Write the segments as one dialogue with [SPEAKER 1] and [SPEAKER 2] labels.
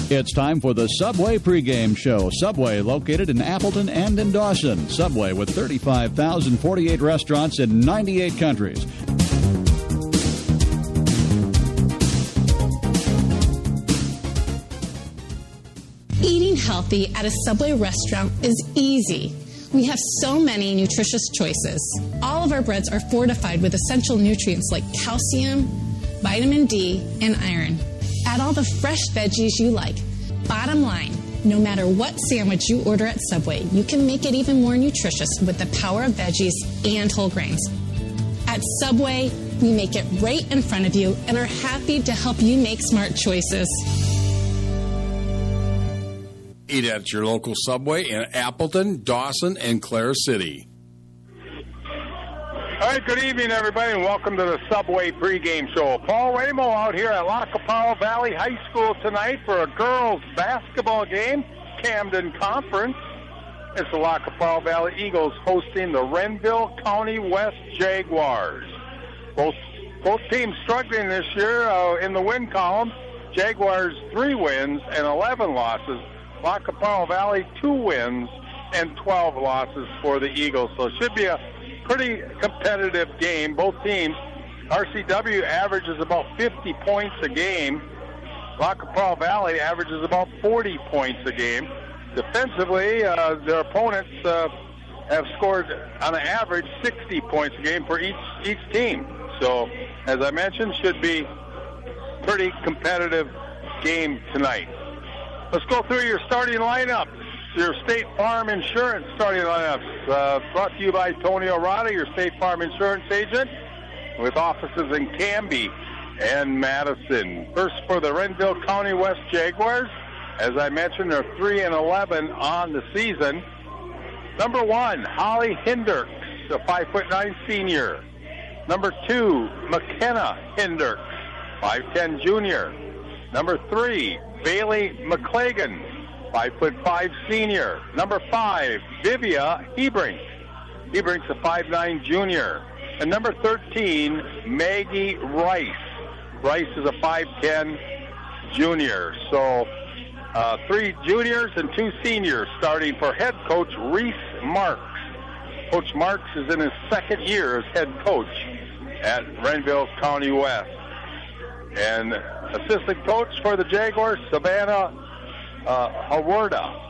[SPEAKER 1] It's time for the Subway pregame show. Subway, located in Appleton and in Dawson. Subway with 35,048 restaurants in 98 countries.
[SPEAKER 2] Eating healthy at a Subway restaurant is easy. We have so many nutritious choices. All of our breads are fortified with essential nutrients like calcium, vitamin D, and iron. Add all the fresh veggies you like. Bottom line, no matter what sandwich you order at Subway, you can make it even more nutritious with the power of veggies and whole grains. At Subway, we make it right in front of you and are happy to help you make smart choices.
[SPEAKER 3] Eat at your local Subway in Appleton, Dawson, and Clare City.
[SPEAKER 4] All right, good evening, everybody, and welcome to the Subway pregame show. Paul Ramo out here at Lacapao Valley High School tonight for a girls' basketball game, Camden Conference. It's the Lacapao Valley Eagles hosting the Renville County West Jaguars. Both teams struggling this year in the win column. Jaguars 3 wins and 11 losses. Lacapao Valley 2 wins and 12 losses for the Eagles. So it should be a pretty competitive game. Both teams, RCW averages about 50 points a game. Lacapao Valley averages about 40 points a game. Defensively, their opponents have scored on an average 60 points a game for each team. So, as I mentioned, should be pretty competitive game tonight. Let's go through your starting lineups. Your State Farm Insurance starting lineups, brought to you by Tony Orada, your State Farm Insurance agent, with offices in Canby and Madison. First for the Renville County West Jaguars. As I mentioned, they're 3-11 on the season. Number 1, Holly Hendricks, a 5'9" senior. Number 2, McKenna Hendricks, 5'10" junior. Number 3, Bailey McClagan, 5'5" senior. Number 5, Vivia Hebrink. Hebrink's a 5'9" junior. And number 13, Maggie Rice. Rice is a 5'10" junior. So 3 juniors and 2 seniors starting for head coach Reese Marks. Coach Marks is in his second year as head coach at Renville County West. And assistant coach for the Jaguars, Savannah Hawarda.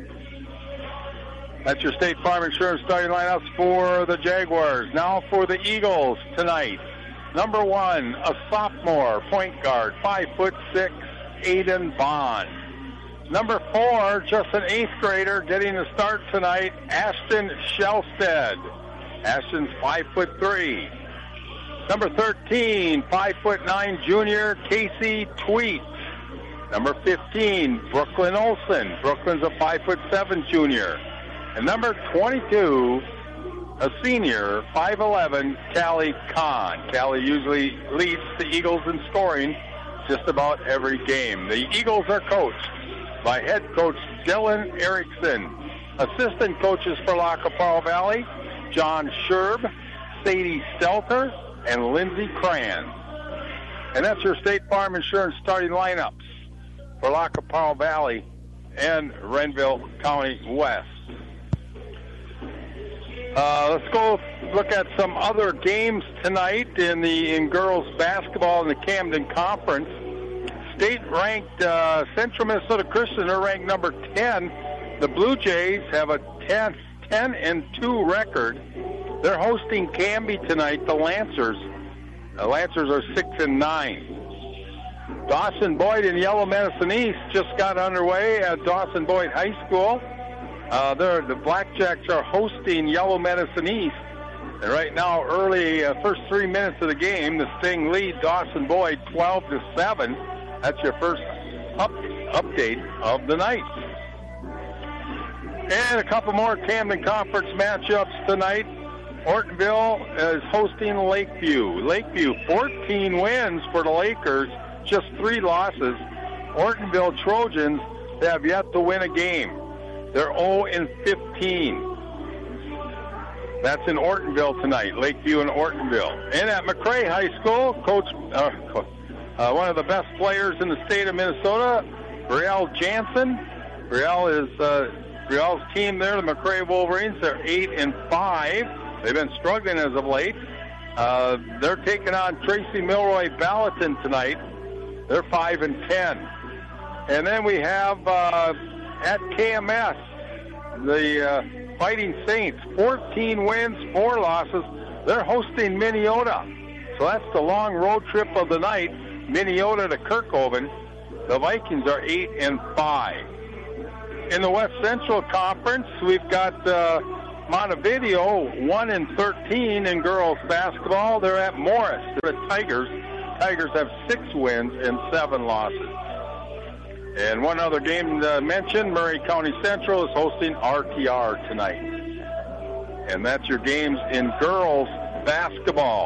[SPEAKER 4] That's your State Farm Insurance starting lineups for the Jaguars. Now for the Eagles tonight. Number 1, a sophomore point guard, 5'6", Aiden Bond. Number 4, just an 8th grader getting the start tonight, Ashton Shelstead. Ashton's 5'3". Number 13, 5'9" junior, Casey Tweet. Number 15, Brooklyn Olson. Brooklyn's a 5'7" junior. And number 22, a senior, 5'11", Callie Kahn. Callie usually leads the Eagles in scoring just about every game. The Eagles are coached by head coach Dylan Erickson. Assistant coaches for Lacapao Valley, John Sherb, Sadie Stelter, and Lindsey Cran. And that's your State Farm Insurance starting lineups for Lacapao Valley and Renville County West. Let's go look at some other games tonight in girls basketball in the Camden Conference. State-ranked Central Minnesota Christian are ranked number 10. The Blue Jays have a 10-2 record. They're hosting Canby tonight, the Lancers. The Lancers are 6-9. Dawson Boyd and Yellow Medicine East just got underway at Dawson Boyd High School. The Blackjacks are hosting Yellow Medicine East. And right now, early first 3 minutes of the game, the Sting lead Dawson Boyd 12-7. That's your first update of the night. And a couple more Camden Conference matchups tonight. Ortonville is hosting Lakeview. Lakeview, 14 wins for the Lakers, just 3 losses. Ortonville Trojans have yet to win a game. They're 0-15. That's in Ortonville tonight, Lakeview and Ortonville. And at McRae High School, one of the best players in the state of Minnesota, Brielle Jansen. Brielle's team there, the McRae Wolverines, they're 8-5. They've been struggling as of late. They're taking on Tracy Milroy Ballatin tonight. They're 5-10. And then we have at KMS, the Fighting Saints, 14 wins, 4 losses. They're hosting Minneota. So that's the long road trip of the night, Minneota to Kirkhoven. The Vikings are 8-5. In the West Central Conference, we've got Montevideo 1-13 in girls basketball. They're at Morris. They're at Tigers. Tigers have 6 wins and 7 losses. And one other game to mention, Murray County Central is hosting RTR tonight. And that's your games in girls basketball.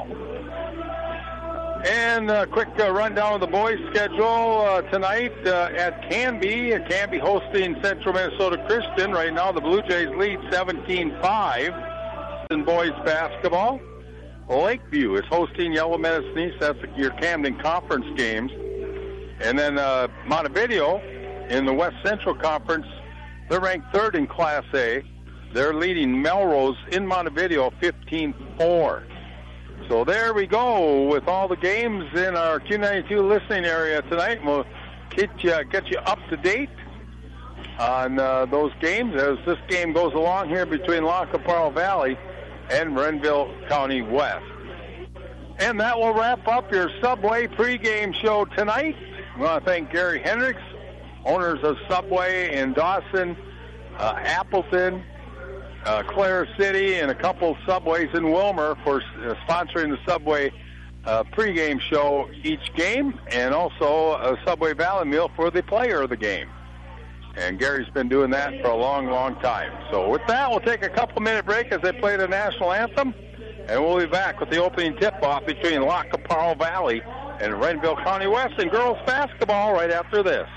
[SPEAKER 4] And a quick rundown of the boys' schedule tonight at Canby. Canby hosting Central Minnesota Christian. Right now the Blue Jays lead 17-5 in boys' basketball. Lakeview is hosting Yellow Medicine East. That's your Camden Conference games. And then Montevideo in the West Central Conference, they're ranked 3rd in Class A. They're leading Melrose in Montevideo 15-4. So there we go with all the games in our Q92 listening area tonight. We'll get you up to date on those games as this game goes along here between La Caparo Valley and Renville County West. And that will wrap up your Subway pregame show tonight. I want to thank Gary Hendricks, owners of Subway in Dawson, Appleton, Clare City, and a couple Subways in Wilmer for sponsoring the Subway pregame show each game, and also a Subway Valley meal for the player of the game. And Gary's been doing that for a long, long time. So with that, we'll take a couple-minute break as they play the national anthem, and we'll be back with the opening tip-off between La Caparo Valley and Renville County West in girls basketball right after this.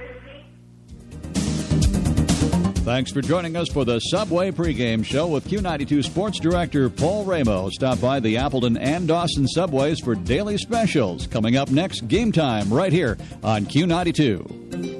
[SPEAKER 1] Thanks for joining us for the Subway pregame show with Q92 Sports Director Paul Ramos. Stop by the Appleton and Dawson Subways for daily specials. Coming up next, Game Time right here on Q92.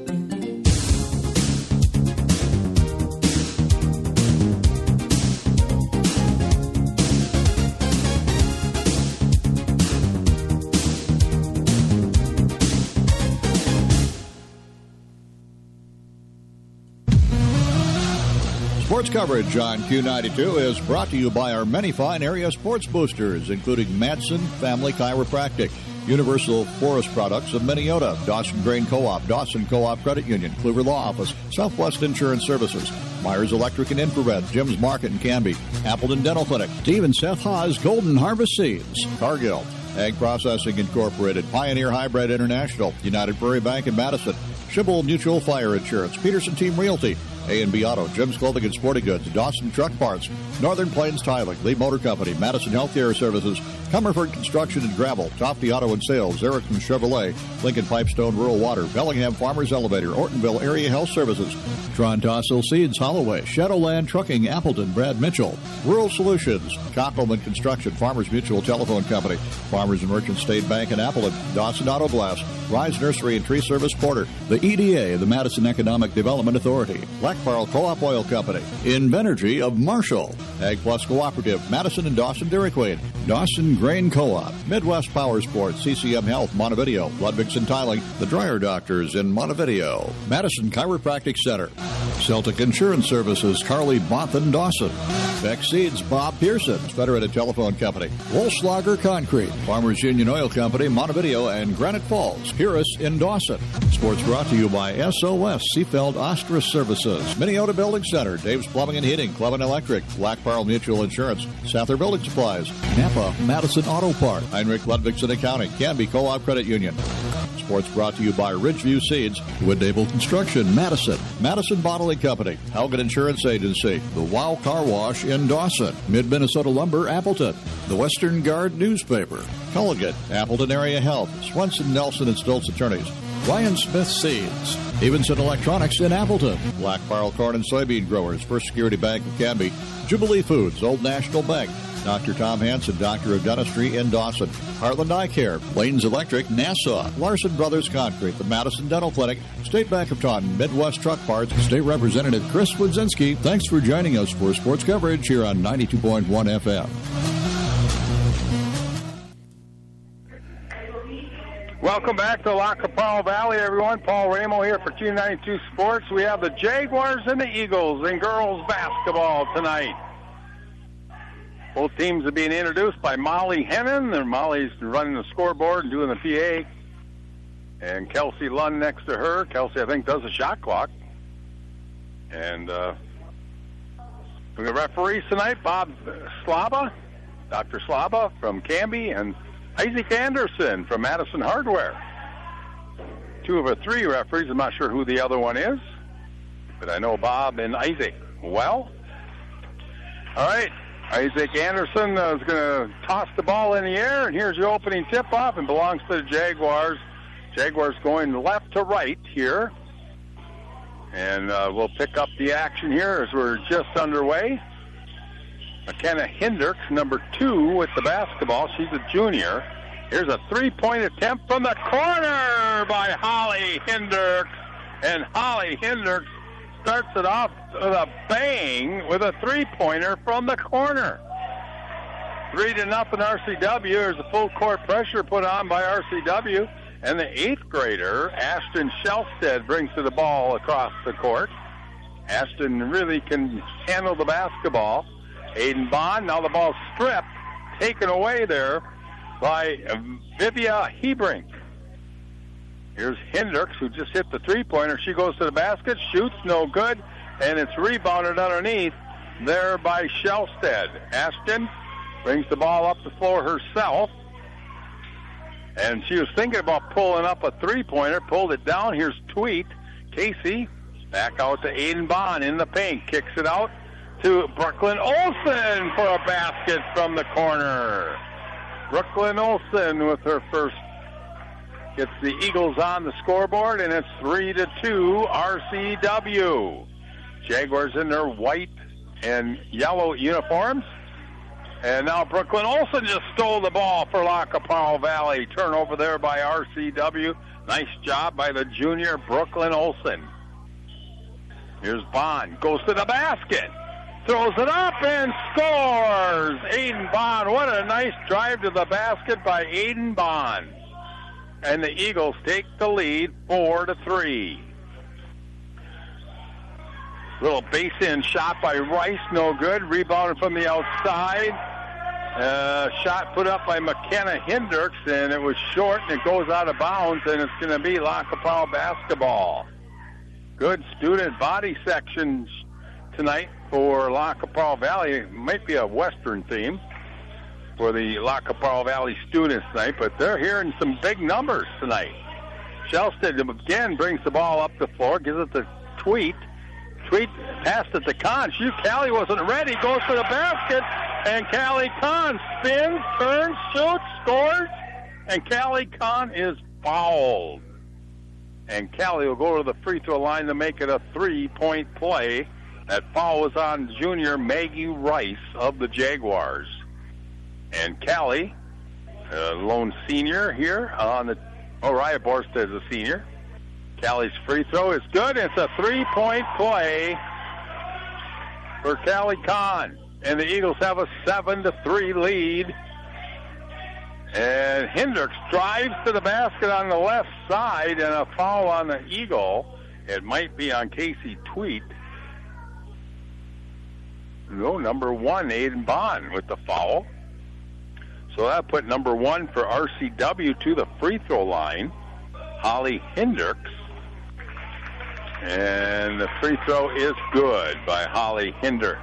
[SPEAKER 1] Sports coverage on Q92 is brought to you by our many fine area sports boosters, including Madsen Family Chiropractic, Universal Forest Products of Minneota, Dawson Grain Co-op, Dawson Co-op Credit Union, Kluver Law Office, Southwest Insurance Services, Myers Electric and Infrared, Jim's Market and Canby, Appleton Dental Clinic, Steve and Seth Haas Golden Harvest Seeds, Cargill, Ag Processing Incorporated, Pioneer Hybrid International, United Prairie Bank in Madison, Schibble Mutual Fire Insurance, Peterson Team Realty, A&B Auto, Jim's Clothing and Sporting Goods, Dawson Truck Parts, Northern Plains Tiling, Lee Motor Company, Madison Healthcare Services, Comerford Construction and Gravel, Tofty Auto and Sales, Erickson Chevrolet, Lincoln Pipestone Rural Water, Bellingham Farmers Elevator, Ortonville Area Health Services, Tron Tossel Seeds Holloway, Shadowland Trucking, Appleton, Brad Mitchell, Rural Solutions, Cockelman Construction, Farmers Mutual Telephone Company, Farmers and Merchant State Bank in Appleton, Dawson Auto Glass, Rise Nursery and Tree Service Porter, the EDA, the Madison Economic Development Authority, Black Pearl Co-op Oil Company, Invenergy of Marshall, Ag Plus Cooperative, Madison and Dawson Dairy Queen, Dawson Grain Co-op, Midwest Power Sports, CCM Health, Montevideo, Ludwigson Tiling, the Dryer Doctors in Montevideo, Madison Chiropractic Center, Celtic Insurance Services, Carly Bothan Dawson, Beck Seeds, Bob Pearson's Federated Telephone Company, Wolfslager Concrete, Farmers Union Oil Company, Montevideo and Granite Falls, Purus in Dawson. Sports brought to you by SOS Seafeld Ostras Services, Minneota Building Center, Dave's Plumbing and Heating, Clevin Electric, Black Pearl Mutual Insurance, Souther Building Supplies, Napa Madison Auto Park, Heinrich Ludwigson Accounting, Canby Co-op Credit Union. Sports brought to you by Ridgeview Seeds, Woodable Construction, Madison, Madison Bottling Company, Helgen Insurance Agency, the Wow Car Wash in Dawson, Mid-Minnesota Lumber, Appleton, the Western Guard Newspaper, Culligan, Appleton Area Health, Swenson, Nelson and Stoltz Attorneys, Ryan Smith Seeds, Stevenson Electronics in Appleton, Black Barrel Corn and Soybean Growers, First Security Bank of Canby, Jubilee Foods, Old National Bank, Dr. Tom Hansen, Doctor of Dentistry in Dawson, Heartland Eye Care, Lanes Electric, Nassau, Larson Brothers Concrete, the Madison Dental Clinic, State Bank of Taunton, Midwest Truck Parts, State Representative Chris Wodzinski. Thanks for joining us for sports coverage here on 92.1 FM.
[SPEAKER 4] Welcome back to La Capral Valley, everyone. Paul Ramo here for 292 Sports. We have the Jaguars and the Eagles in girls basketball tonight. Both teams are being introduced by Molly Hennon, and Molly's running the scoreboard and doing the PA. And Kelsey Lund next to her. Kelsey, I think, does the shot clock. And the referees tonight, Bob Slaba, Dr. Slaba from Canby, and Isaac Anderson from Madison Hardware. Two of the three referees. I'm not sure who the other one is, but I know Bob and Isaac well. All right. Isaac Anderson is going to toss the ball in the air, and here's the opening tip-off, and belongs to the Jaguars. Jaguars going left to right here. And we'll pick up the action here as we're just underway. McKenna Hendricks, number 2 with the basketball. She's a junior. Here's a three-point attempt from the corner by Holly Hendricks. And Holly Hendricks starts it off with a bang with a three-pointer from the corner. 3-0 RCW. There's a full court pressure put on by RCW. And the 8th grader, Ashton Shelstead, brings to the ball across the court. Ashton really can handle the basketball. Aiden Bond, now the ball stripped, taken away there by Vivia Hebrink. Here's Hendricks, who just hit the three-pointer. She goes to the basket, shoots, no good, and it's rebounded underneath there by Shelstead. Ashton brings the ball up the floor herself, and she was thinking about pulling up a three-pointer, pulled it down. Here's Tweet. Casey back out to Aiden Bond in the paint, kicks it out to Brooklyn Olsen for a basket from the corner. Brooklyn Olsen with her first gets the Eagles on the scoreboard, and it's 3-2 RCW. Jaguars in their white and yellow uniforms. And now Brooklyn Olsen just stole the ball for La Capral Valley. Turnover there by RCW. Nice job by the junior Brooklyn Olsen. Here's Bond. Goes to the basket. Throws it up and scores. Aiden Bond. What a nice drive to the basket by Aiden Bond. And the Eagles take the lead 4-3. Little base-in shot by Rice, no good. Rebounded from the outside. Shot put up by McKenna Hendricks, and it was short, and it goes out of bounds, and it's going to be La Capral basketball. Good student body section tonight for La Capral Valley. It might be a Western theme for the La Capral Valley students tonight, but they're hearing some big numbers tonight. Shelstead again brings the ball up the floor, gives it to Tweet. Tweet passed it to Kahn. Callie wasn't ready, goes to the basket, and Callie Kahn spins, turns, shoots, scores, and Callie Kahn is fouled. And Callie will go to the free throw line to make it a 3-point play. That foul was on junior Maggie Rice of the Jaguars. And Callie, lone senior here on the Riot Borstad is a senior. Callie's free throw is good. It's a 3-point play for Callie Kahn. And the Eagles have a 7-3 lead. And Hendricks drives to the basket on the left side, and a foul on the Eagle. It might be on Casey Tweet. No, number 1, Aiden Bond with the foul. So that put number 1 for RCW to the free throw line, Holly Hendricks. And the free throw is good by Holly Hendricks.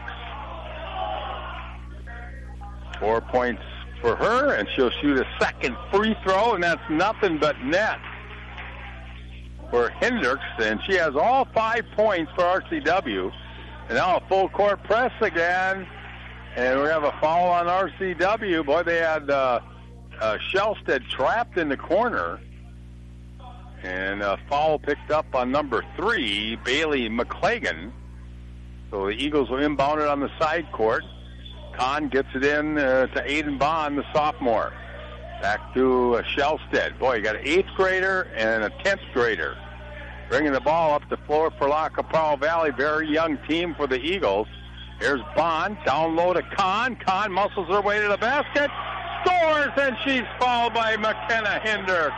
[SPEAKER 4] 4 points for her, and she'll shoot a second free throw, and that's nothing but net for Hendricks. And she has all 5 points for RCW. And now a full court press again. And we have a foul on RCW. Boy, they had Shelstead trapped in the corner. And a foul picked up on number 3, Bailey McClagan. So the Eagles will inbound it on the side court. Kahn gets it in to Aiden Bond, the sophomore. Back to Shellstead. Boy, you got an 8th grader and a 10th grader. Bringing the ball up the floor for La Capral Valley. Very young team for the Eagles. Here's Bond. Down low to Kahn. Kahn muscles her way to the basket. Scores, and she's fouled by McKenna Hinder.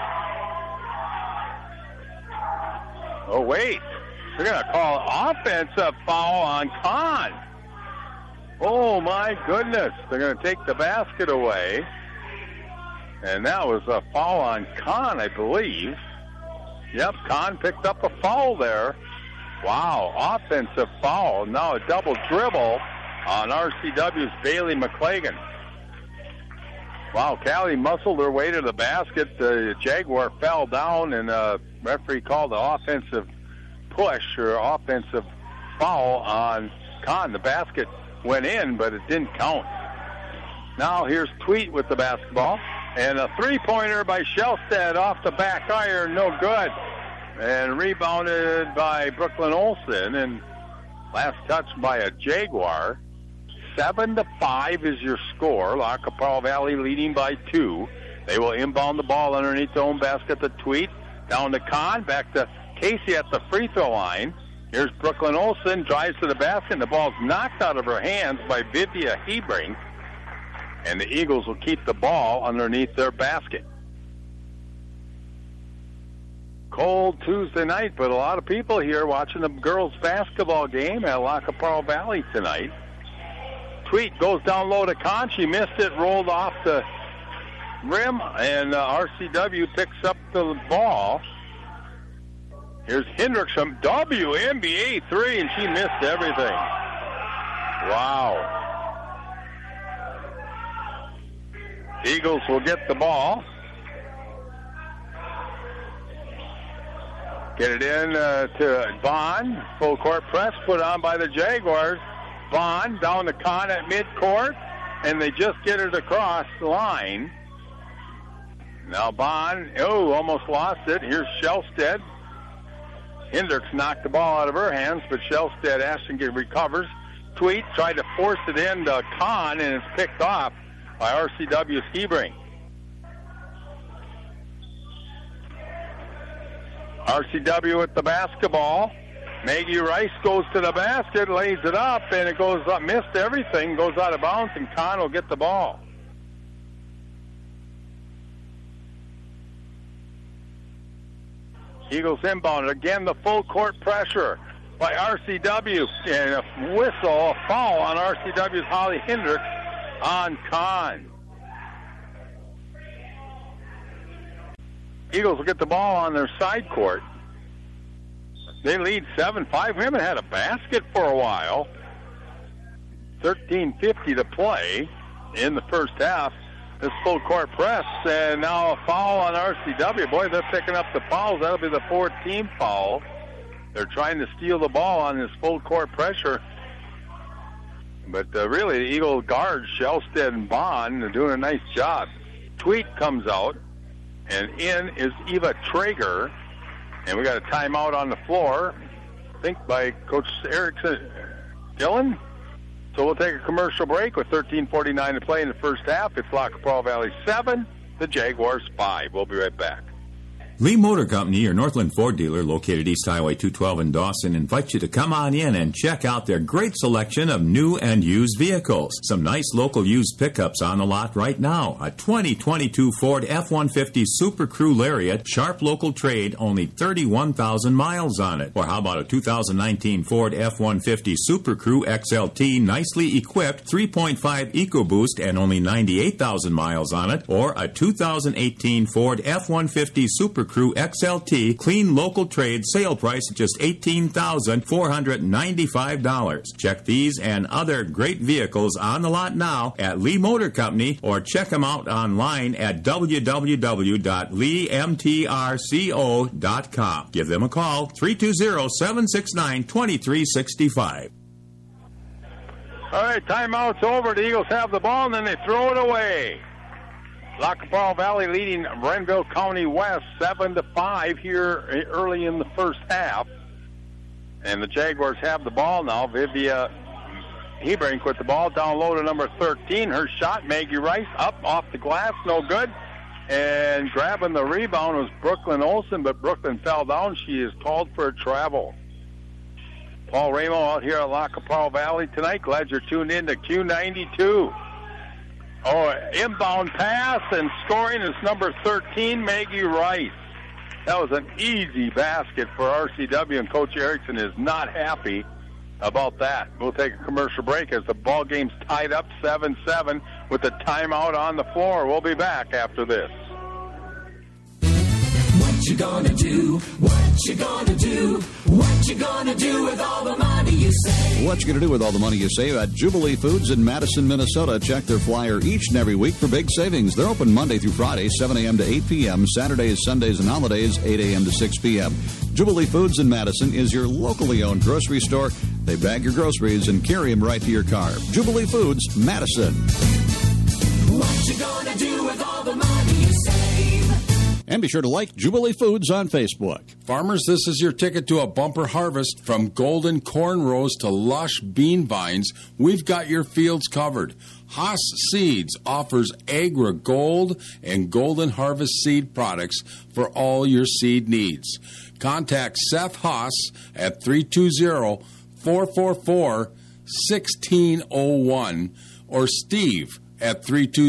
[SPEAKER 4] Oh, wait. They're going to call an offensive foul on Kahn. Oh, my goodness. They're going to take the basket away. And that was a foul on Kahn, I believe. Yep, Kahn picked up a foul there. Wow, offensive foul. Now a double dribble on RCW's Bailey McClagan. Wow, Callie muscled her way to the basket. The Jaguar fell down, and the referee called the offensive push or offensive foul on Kahn. The basket went in, but it didn't count. Now here's Tweet with the basketball. And a three-pointer by Shellstead off the back iron, no good. And rebounded by Brooklyn Olsen. And last touch by a Jaguar. 7-5 is your score. La Capral Valley leading by 2. They will inbound the ball underneath their own basket to Tweet. Down to Kahn, back to Casey at the free throw line. Here's Brooklyn Olsen, drives to the basket, and the ball's knocked out of her hands by Vivia Hebring. And the Eagles will keep the ball underneath their basket. Cold Tuesday night, but a lot of people here watching the girls' basketball game at La Capral Valley tonight. Tweet goes down low to Kahn. She missed it, rolled off the rim, and RCW picks up the ball. Here's Hendricks from WNBA 3, and she missed everything. Wow. Eagles will get the ball. Get it in to Bond. Full court press put on by the Jaguars. Bond down to Kahn at midcourt, and they just get it across the line. Now Bond, almost lost it. Here's Shellstead. Hendricks knocked the ball out of her hands, but Shellstead Ashton recovers. Tweet tried to force it into Kahn, and it's picked off by RCW's Hebring. RCW with the basketball. Maggie Rice goes to the basket, lays it up, and it goes up, missed everything, goes out of bounds, and Kahn will get the ball. Eagles inbound. Again, the full court pressure by RCW, and a whistle, a foul on RCW's Holly Hendricks on Kahn. Eagles will get the ball on their side court. They lead 7-5. We haven't had a basket for a while. 13:50 to play in the first half. This full court press, and now a foul on RCW. Boy, they're picking up the fouls. That'll be the 4th team foul. They're trying to steal the ball on this full court pressure. But really, the Eagle guards, Shellstead and Bond, are doing a nice job. Tweet comes out, and in is Eva Traeger. And we got a timeout on the floor, I think by Coach Erickson Dillon. So we'll take a commercial break with 13:49 to play in the first half. It's La Capral Valley 7, the Jaguars 5. We'll be right back.
[SPEAKER 5] Lee Motor Company, your Northland Ford dealer located East Highway 212 in Dawson, invites you to come on in and check out their great selection of new and used vehicles. Some nice local used pickups on the lot right now. A 2022 Ford F-150 Super Crew Lariat, sharp local trade, only 31,000 miles on it. Or how about a 2019 Ford F-150 Super Crew XLT, nicely equipped, 3.5 EcoBoost and only 98,000 miles on it. Or a 2018 Ford F-150 Super Crew XLT, clean local trade, sale price just $18,495. Check these and other great vehicles on the lot now at Lee Motor Company, or check them out online at www.leemtrco.com. Give them a call, 320-769-2365.
[SPEAKER 4] All right, timeout's over. The Eagles have the ball, and then they throw it away. La Capara Valley leading Renville County West 7-5 here early in the first half. And the Jaguars have the ball now. Vivia Hebrink with the ball down low to number 13. Her shot, Maggie Rice, up off the glass, no good. And grabbing the rebound was Brooklyn Olsen, but Brooklyn fell down. She is called for a travel. Paul Ramo out here at La Capara Valley tonight. Glad you're tuned in to Q92. Oh, inbound pass and scoring is number 13, Maggie Rice. That was an easy basket for RCW, and Coach Erickson is not happy about that. We'll take a commercial break as the ball game's tied up 7-7 with the timeout on the floor. We'll be back after this.
[SPEAKER 6] What you gonna do? What you gonna do? What you gonna do with all the money you save?
[SPEAKER 1] What you gonna do with all the money you save at Jubilee Foods in Madison, Minnesota? Check their flyer each and every week for big savings. They're open Monday through Friday, 7 a.m. to 8 p.m., Saturdays, Sundays, and holidays, 8 a.m. to 6 p.m. Jubilee Foods in Madison is your locally owned grocery store. They bag your groceries and carry them right to your car. Jubilee Foods, Madison.
[SPEAKER 6] What you gonna do with all the money you save?
[SPEAKER 1] And be sure to like Jubilee Foods on Facebook.
[SPEAKER 3] Farmers, this is your ticket to a bumper harvest. From golden corn rows to lush bean vines, we've got your fields covered. Haas Seeds offers Agra Gold and Golden Harvest seed products for all your seed needs. Contact Seth Haas at 320-444-1601 or Steve at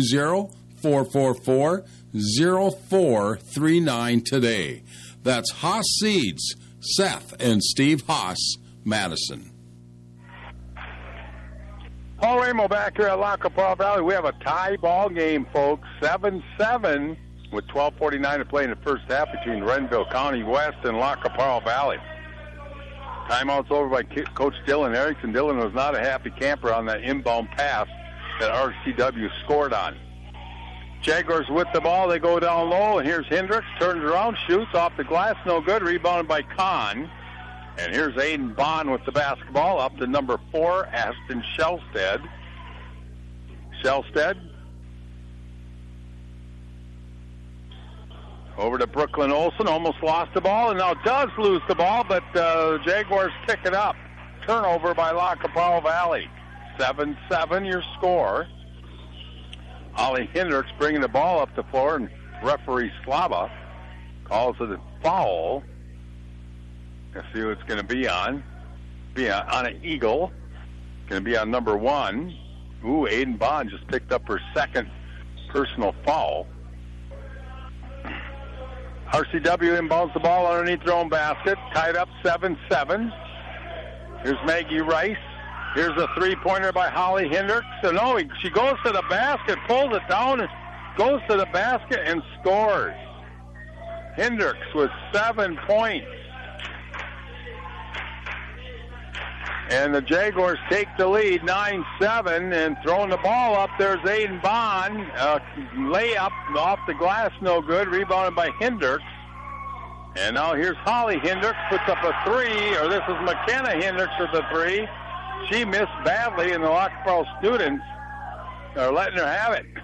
[SPEAKER 3] 320-444-0439 today. That's Haas Seeds, Seth and Steve Haas, Madison.
[SPEAKER 4] Paul Ramo back here at La Capara Valley. We have a tie ball game, folks. 7-7 with 12:49 to play in the first half between Renville County West and La Capara Valley. Timeout's over by Coach Dylan Erickson. Dylan was not a happy camper on that inbound pass that RCW scored on. Jaguars with the ball. They go down low, and here's Hendricks. Turns around, shoots off the glass. No good. Rebounded by Kahn. And here's Aiden Bond with the basketball up to number 4, Aston Shellstead. Shellstead. Over to Brooklyn Olsen. Almost lost the ball, and now does lose the ball, but the Jaguars pick it up. Turnover by La Capara Valley. 7-7 your score. Holly Hendricks bringing the ball up the floor, and referee Slava calls it a foul. Let's see what it's going to be on. Be on an Eagle. Going to be on number 1. Ooh, Aiden Bond just picked up her second personal foul. RCW inbounds the ball underneath their own basket. Tied up 7-7. Here's Maggie Rice. Here's a three-pointer by Holly Hendricks. So no, she goes to the basket, pulls it down, and goes to the basket and scores. Hendricks with 7 points. And the Jaguars take the lead 9-7, and throwing the ball up, there's Aiden Bond. Layup off the glass, no good. Rebounded by Hendricks. And now here's Holly Hendricks, puts up a 3, or this is McKenna Hendricks with a 3. She missed badly, and the La Capara students are letting her have it.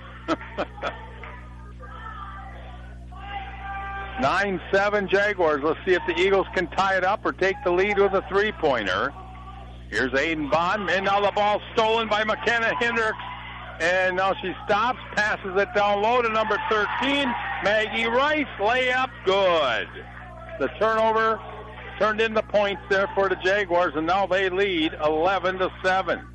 [SPEAKER 4] 9-7 Jaguars. Let's see if the Eagles can tie it up or take the lead with a three-pointer. Here's Aiden Bond, and now the ball stolen by McKenna Hendricks. And now she stops, passes it down low to number 13, Maggie Rice. Layup, good. The turnover turned into points there for the Jaguars, and now they lead 11-7.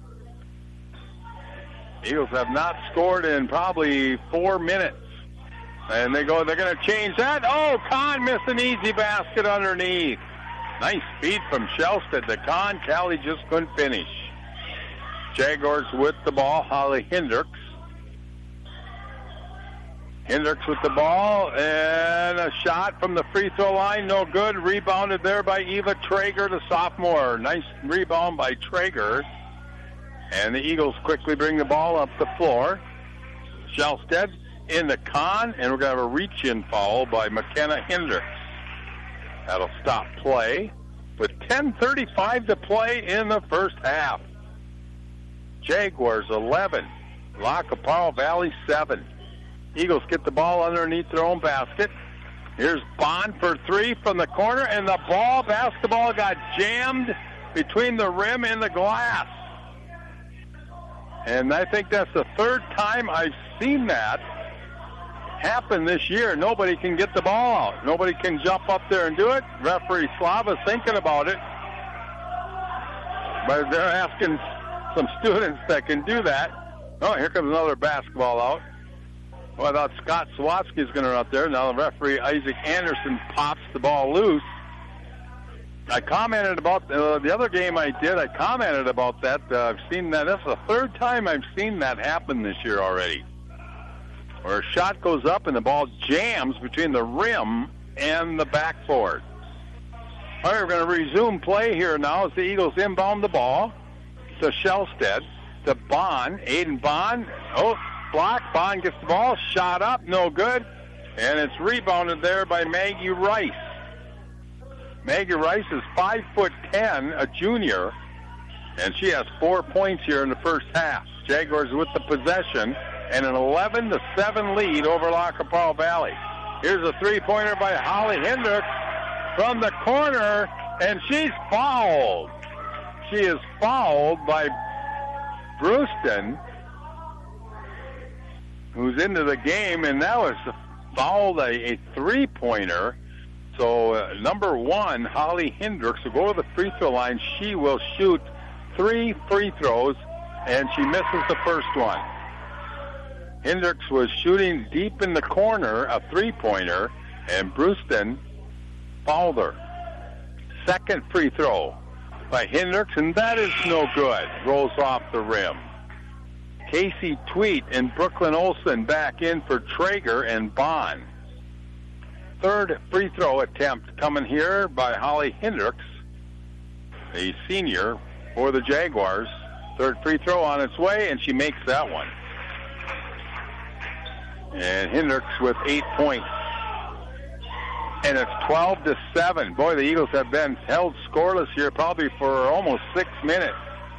[SPEAKER 4] Eagles have not scored in probably 4 minutes. And they're going to change that. Oh, Kahn missed an easy basket underneath. Nice feed from Shellstead to Kahn. Callie just couldn't finish. Jaguars with the ball. Holly Hendricks. Hendricks with the ball, and a shot from the free throw line, no good. Rebounded there by Eva Traeger, the sophomore. Nice rebound by Traeger. And the Eagles quickly bring the ball up the floor. Shellstead into Kahn, and we're going to have a reach-in foul by McKenna Hendricks. That'll stop play with 10:35 to play in the first half. Jaguars 11, La Capara Valley 7. Eagles get the ball underneath their own basket. Here's Bond for three from the corner, and the basketball got jammed between the rim and the glass. And I think that's the third time I've seen that happen this year. Nobody can get the ball out. Nobody can jump up there and do it. Referee Slava's thinking about it. But they're asking some students that can do that. Oh, here comes another basketball out. Well, I thought Scott Sawatsky is going to run up there. Now the referee, Isaac Anderson, pops the ball loose. I commented about the other game I did. I commented about that. I've seen that. That's the third time I've seen that happen this year already. Where a shot goes up and the ball jams between the rim and the backboard. All right, we're going to resume play here now as the Eagles inbound the ball to Shellstead, to Bond. Aiden Bond. Oh, block. Bond gets the ball. Shot up. No good. And it's rebounded there by Maggie Rice. Maggie Rice is 5'10", a junior, and she has 4 points here in the first half. Jaguars with the possession and an 11-7 lead over La Capel Valley. Here's a three-pointer by Holly Hendricks from the corner, and she's fouled. She is fouled by Brewston, who's into the game, and that was fouled a three-pointer. So number one, Holly Hendricks, will go to the free throw line. She will shoot 3 free throws, and she misses the first one. Hendricks was shooting deep in the corner, a three-pointer, and Brewston fouled her. Second free throw by Hendricks, and that is no good. Rolls off the rim. Casey Tweet and Brooklyn Olson back in for Traeger and Bond. Third free throw attempt coming here by Holly Hendricks, a senior for the Jaguars. Third free throw on its way, and she makes that one. And Hendricks with 8 points. And it's 12-7. Boy, the Eagles have been held scoreless here probably for almost 6 minutes.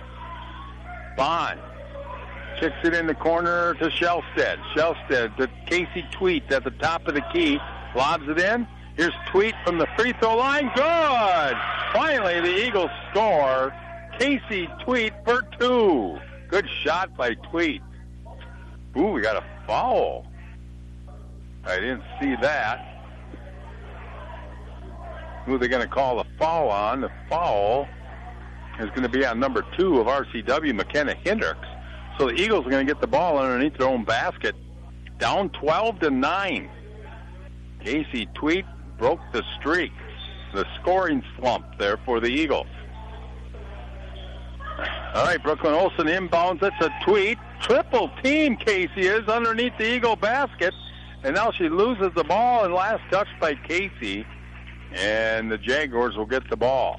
[SPEAKER 4] Bond kicks it in the corner to Shellstead. Shellstead to Casey Tweet at the top of the key. Lobs it in. Here's Tweet from the free throw line. Good! Finally, the Eagles score. Casey Tweet for 2. Good shot by Tweet. Ooh, we got a foul. I didn't see that. Who are they going to call the foul on? The foul is going to be on number 2 of RCW, McKenna Hendricks. So the Eagles are going to get the ball underneath their own basket. Down 12-9. Casey Tweet broke the streak, the scoring slump there for the Eagles. All right, Brooklyn Olson inbounds it to Tweet. Triple team Casey is underneath the Eagle basket. And now she loses the ball, and last touch by Casey. And the Jaguars will get the ball.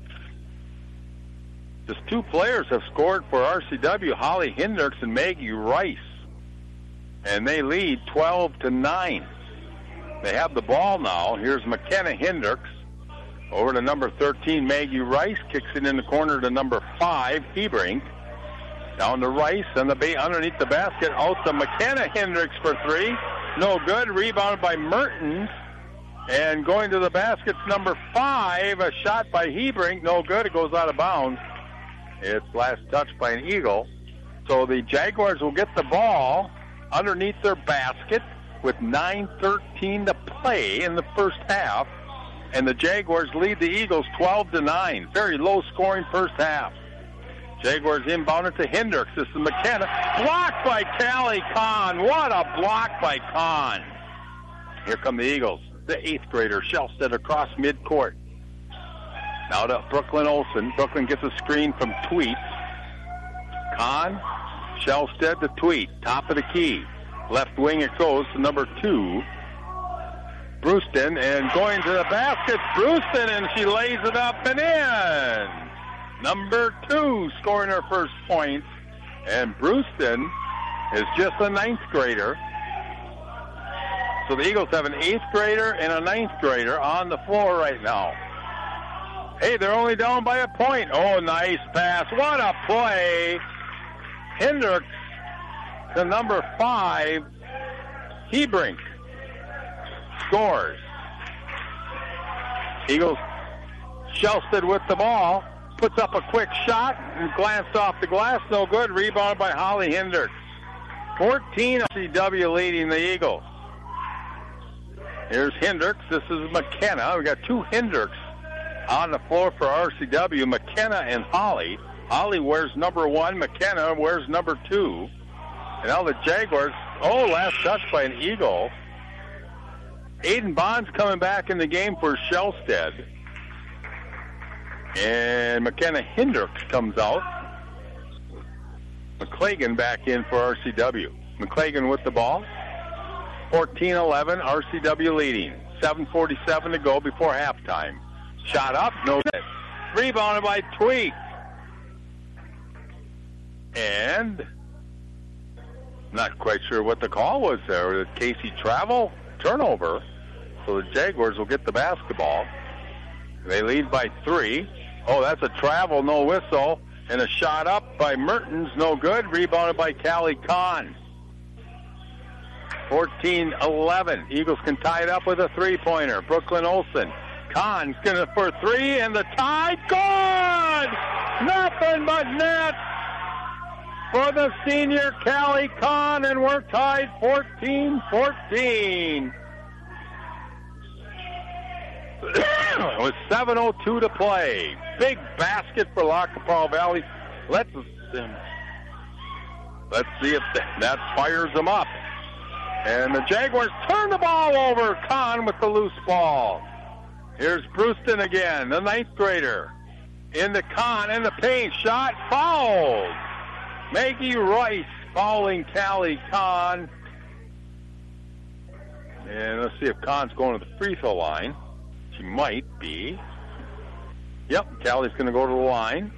[SPEAKER 4] Just 2 players have scored for RCW, Holly Hendricks and Maggie Rice. And they lead 12-9. They have the ball now. Here's McKenna Hendricks. Over to number 13, Maggie Rice. Kicks it in the corner to number 5, Hebrink. Down to Rice on the underneath the basket. Out to McKenna Hendricks for 3. No good. Rebounded by Mertens. And going to the basket's number 5. A shot by Hebrink. No good. It goes out of bounds. It's last touch by an Eagle. So the Jaguars will get the ball underneath their basket with 9:13 to play in the first half. And the Jaguars lead the Eagles 12-9. Very low scoring first half. Jaguars inbounded to Hendricks. This is McKenna. Blocked by Callie Kahn. What a block by Kahn. Here come the Eagles. The 8th grader, Shellstead, across midcourt. Now to Brooklyn Olson. Brooklyn gets a screen from Tweet. Kahn, Shellstead to Tweet. Top of the key. Left wing it goes to number 2. Brewston, and going to the basket, Brewston, and she lays it up and in. Number 2 scoring her first points, and Brewston is just a 9th grader. So the Eagles have an 8th grader and a 9th grader on the floor right now. Hey, they're only down by a point. Oh, nice pass. What a play. Hendricks to number 5. Hebrink scores. Eagles, Shelsted with the ball, puts up a quick shot and glanced off the glass, no good. Rebounded by Holly Hendricks. 14 RCW leading the Eagles. Here's Hendricks. This is McKenna. We got two Hendricks on the floor for RCW, McKenna and Holly. Holly wears number 1. McKenna wears number 2. And now the Jaguars, last touch by an Eagle. Aiden Bond's coming back in the game for Shelsted. And McKenna Hendricks comes out. McClagan back in for RCW. McClagan with the ball. 14-11, RCW leading. 7:47 to go before halftime. Shot up, no good. Rebounded by Tweak. And not quite sure what the call was there. Casey Travel turnover. So the Jaguars will get the basketball. They lead by 3. That's a travel, no whistle. And a shot up by Mertens, no good. Rebounded by Callie Kahn. 14-11. Eagles can tie it up with a three-pointer. Brooklyn Olsen. Kahn's going for 3, and the tie. Good! Nothing but net for the senior Callie Kahn, and we're tied 14-14. With 7:02 to play. Big basket for La Capral Valley. Let's see if that fires them up. And the Jaguars turn the ball over. Kahn with the loose ball. Here's Brewston again, the 9th grader. Into Kahn in the paint. Shot fouled. Maggie Rice fouling Callie Kahn. And let's see if Kahn's going to the free throw line. She might be. Yep, Callie's going to go to the line.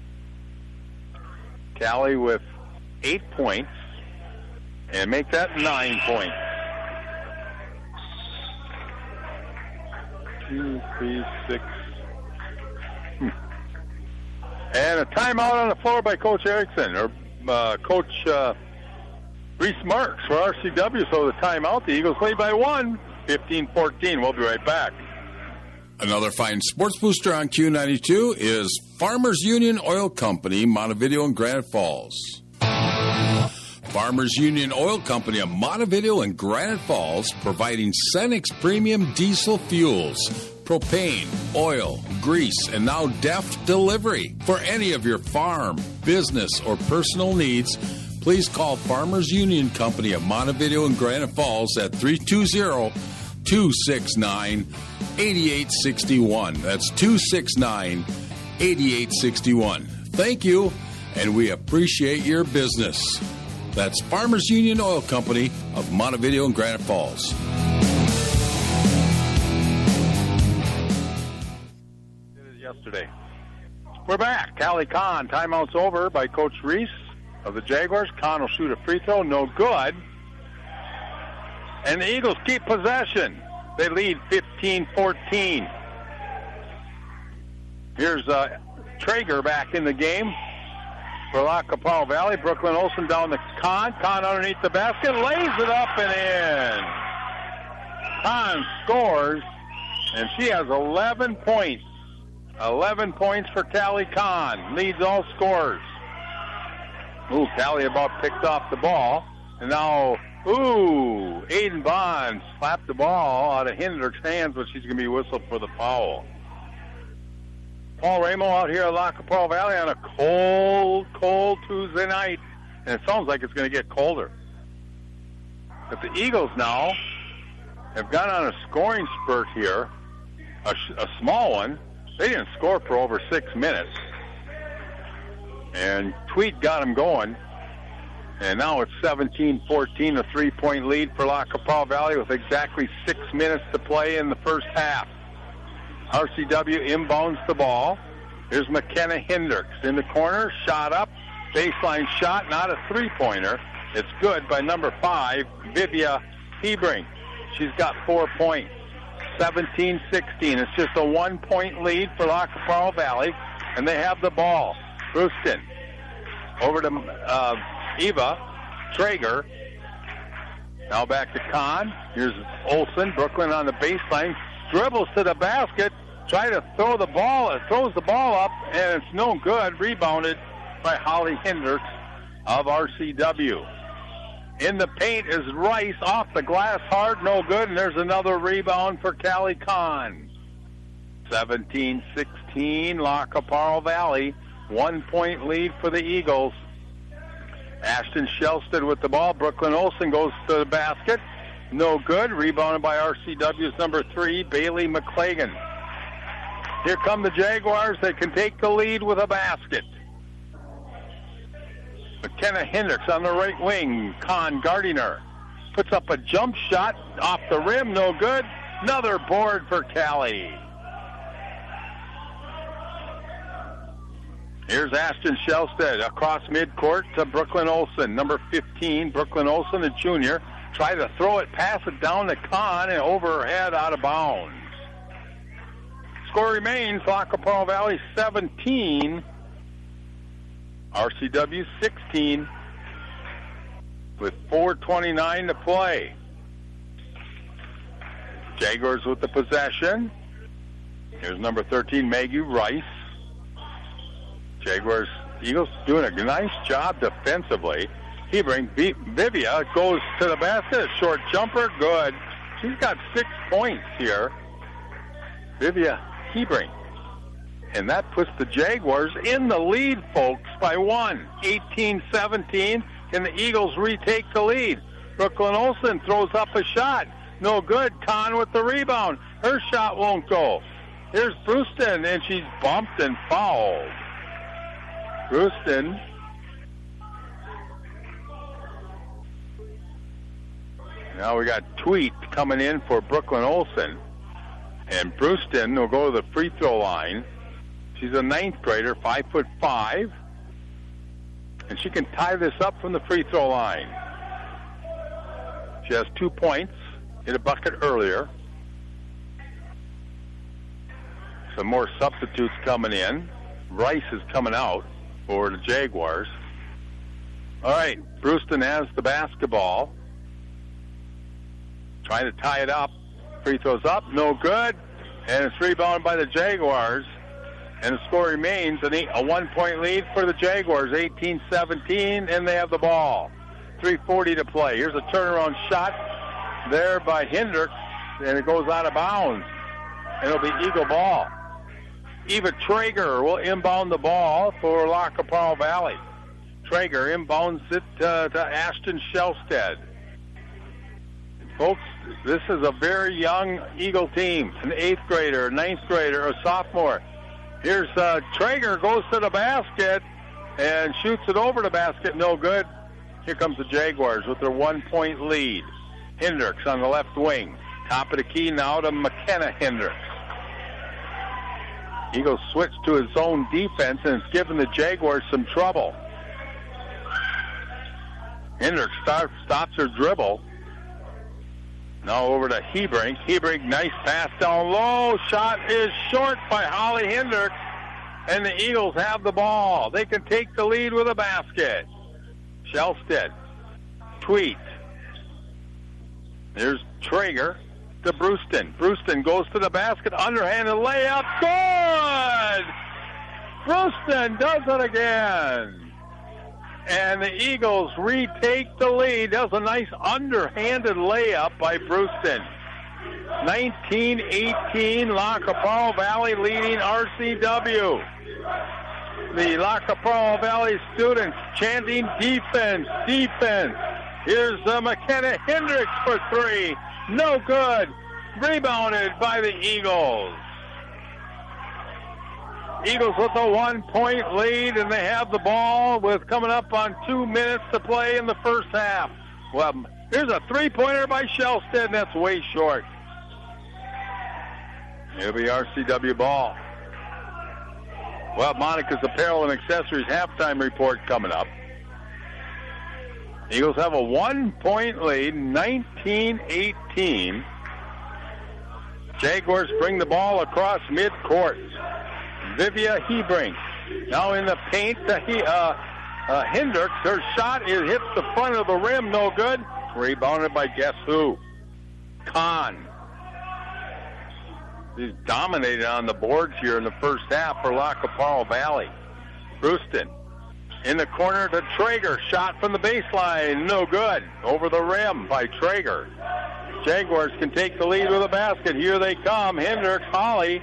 [SPEAKER 4] Callie with 8 points. And make that 9 points. 2, 3, 6. And a timeout on the floor by Coach Erickson, or Coach Reese Marks for RCW. So the timeout, the Eagles lead by 1, 15-14. We'll be right back.
[SPEAKER 3] Another fine sports booster on Q92 is Farmers Union Oil Company, Montevideo and Granite Falls. Farmers Union Oil Company of Montevideo and Granite Falls, providing Cenex premium diesel fuels, propane, oil, grease, and now deft delivery. For any of your farm, business, or personal needs, please call Farmers Union Company of Montevideo and Granite Falls at 320-269-8861. That's 269-8861. Thank you, and we appreciate your business. That's Farmers Union Oil Company of Montevideo and Granite Falls.
[SPEAKER 4] Did it yesterday. We're back. Callie Kahn. Timeout's over by Coach Reese of the Jaguars. Kahn will shoot a free throw. No good. And the Eagles keep possession. They lead 15-14. Here's Traeger back in the game for La Capral Valley. Brooklyn Olsen down to Kahn. Kahn underneath the basket. Lays it up and in. Kahn scores, and she has 11 points. 11 points for Callie Kahn. Leads all scorers. Callie about picked off the ball. And now, Aiden Bond slapped the ball out of Hendricks' hands, but she's going to be whistled for the foul. Paul Ramo out here at La Capral Valley on a cold Tuesday night. And it sounds like it's going to get colder. But the Eagles now have gone on a scoring spurt here, a small one. They didn't score for over 6 minutes. And Tweed got them going. And now it's 17-14, a 3-point lead for La Capral Valley with exactly 6 minutes to play in the first half. RCW inbounds the ball. Here's McKenna Hendricks in the corner. Shot up. Baseline shot, not a three-pointer. It's good by number 5, Vivia Hebrink. She's got 4 points. 17-16. It's just a 1-point lead for La Capral Valley, and they have the ball. Brewston over to Eva Traeger. Now back to Kahn. Here's Olsen. Brooklyn on the baseline. Dribbles to the basket. Try to throw the ball. It throws the ball up, and it's no good. Rebounded by Holly Hendricks of RCW. In the paint is Rice. Off the glass hard. No good. And there's another rebound for Callie Kahn. 17-16. La Caparo Valley. 1 point lead for the Eagles. Ashton Shelsted with the ball. Brooklyn Olsen goes to the basket. No good. Rebounded by RCW's number 3, Bailey McClagan. Here come the Jaguars. They can take the lead with a basket. McKenna Hendricks on the right wing. Con Gardiner puts up a jump shot off the rim. No good. Another board for Callie. Here's Ashton Shelsted across midcourt to Brooklyn Olsen. Number 15, Brooklyn Olsen, a junior. Try to throw it, pass it down to Kahn, and over her head out of bounds. Score remains La Caparo Valley 17, RCW 16, with 4:29 to play. Jaguars with the possession. Here's number 13, Maggie Rice. Jaguars, Eagles doing a nice job defensively. Hebring, Vivia goes to the basket, short jumper, good. She's got 6 points here. Vivia Hebring. And that puts the Jaguars in the lead, folks, by 1. 18-17, and the Eagles retake the lead. Brooklyn Olsen throws up a shot. No good. Kahn with the rebound. Her shot won't go. Here's Brewston, and she's bumped and fouled. Brewston. Now we got Tweet coming in for Brooklyn Olsen. And Brewston will go to the free throw line. She's a 9th grader, 5'5", and she can tie this up from the free throw line. She has 2 points, hit a bucket earlier. Some more substitutes coming in. Rice is coming out for the Jaguars. All right, Brewston has the basketball. Trying to tie it up. Free throws up, no good. And it's rebounded by the Jaguars. And the score remains a 1 point lead for the Jaguars, 18-17, and they have the ball. 3:40 to play. Here's a turnaround shot there by Hendricks, and it goes out of bounds. It'll be Eagle ball. Eva Traeger will inbound the ball for La Caparo Valley. Traeger inbounds it to Ashton Shelsted. Folks, this is a very young Eagle team. An 8th grader, 9th grader, a sophomore. Here's Traeger goes to the basket and shoots it over the basket. No good. Here comes the Jaguars with their 1 point lead. Hendricks on the left wing. Top of the key now to McKenna Hendricks. Eagles switch to his own defense, and it's given the Jaguars some trouble. Hendricks stops her dribble. Now over to Hebring. Hebring, nice pass down low. Shot is short by Holly Hendricks, and the Eagles have the ball. They can take the lead with a basket. Shelsted. Tweet. There's Traeger to Brewston. Brewston goes to the basket. Underhanded layup. Good! Brewston does it again. And the Eagles retake the lead. That was a nice underhanded layup by Brewston. 19-18, La Caparo Valley leading RCW. The La Caparo Valley students chanting defense, defense. Here's McKenna Hendricks for 3. No good. Rebounded by the Eagles. Eagles with a 1 point lead, and they have the ball with coming up on 2 minutes to play in the first half. Well, here's a 3-pointer by Shelsted, and that's way short. It'll be RCW ball. Well, Monica's Apparel and Accessories halftime report coming up. Eagles have a 1 point lead, 19-18. Jaguars bring the ball across midcourt. Vivia Hebring now in the paint to Hendricks. Her shot hits the front of the rim, no good. Rebounded by guess who? Kahn. He's dominated on the boards here in the first half for La Caparo Valley. Brewston in the corner to Traeger. Shot from the baseline. No good. Over the rim by Traeger. Jaguars can take the lead with a basket. Here they come. Hendricks, Holly.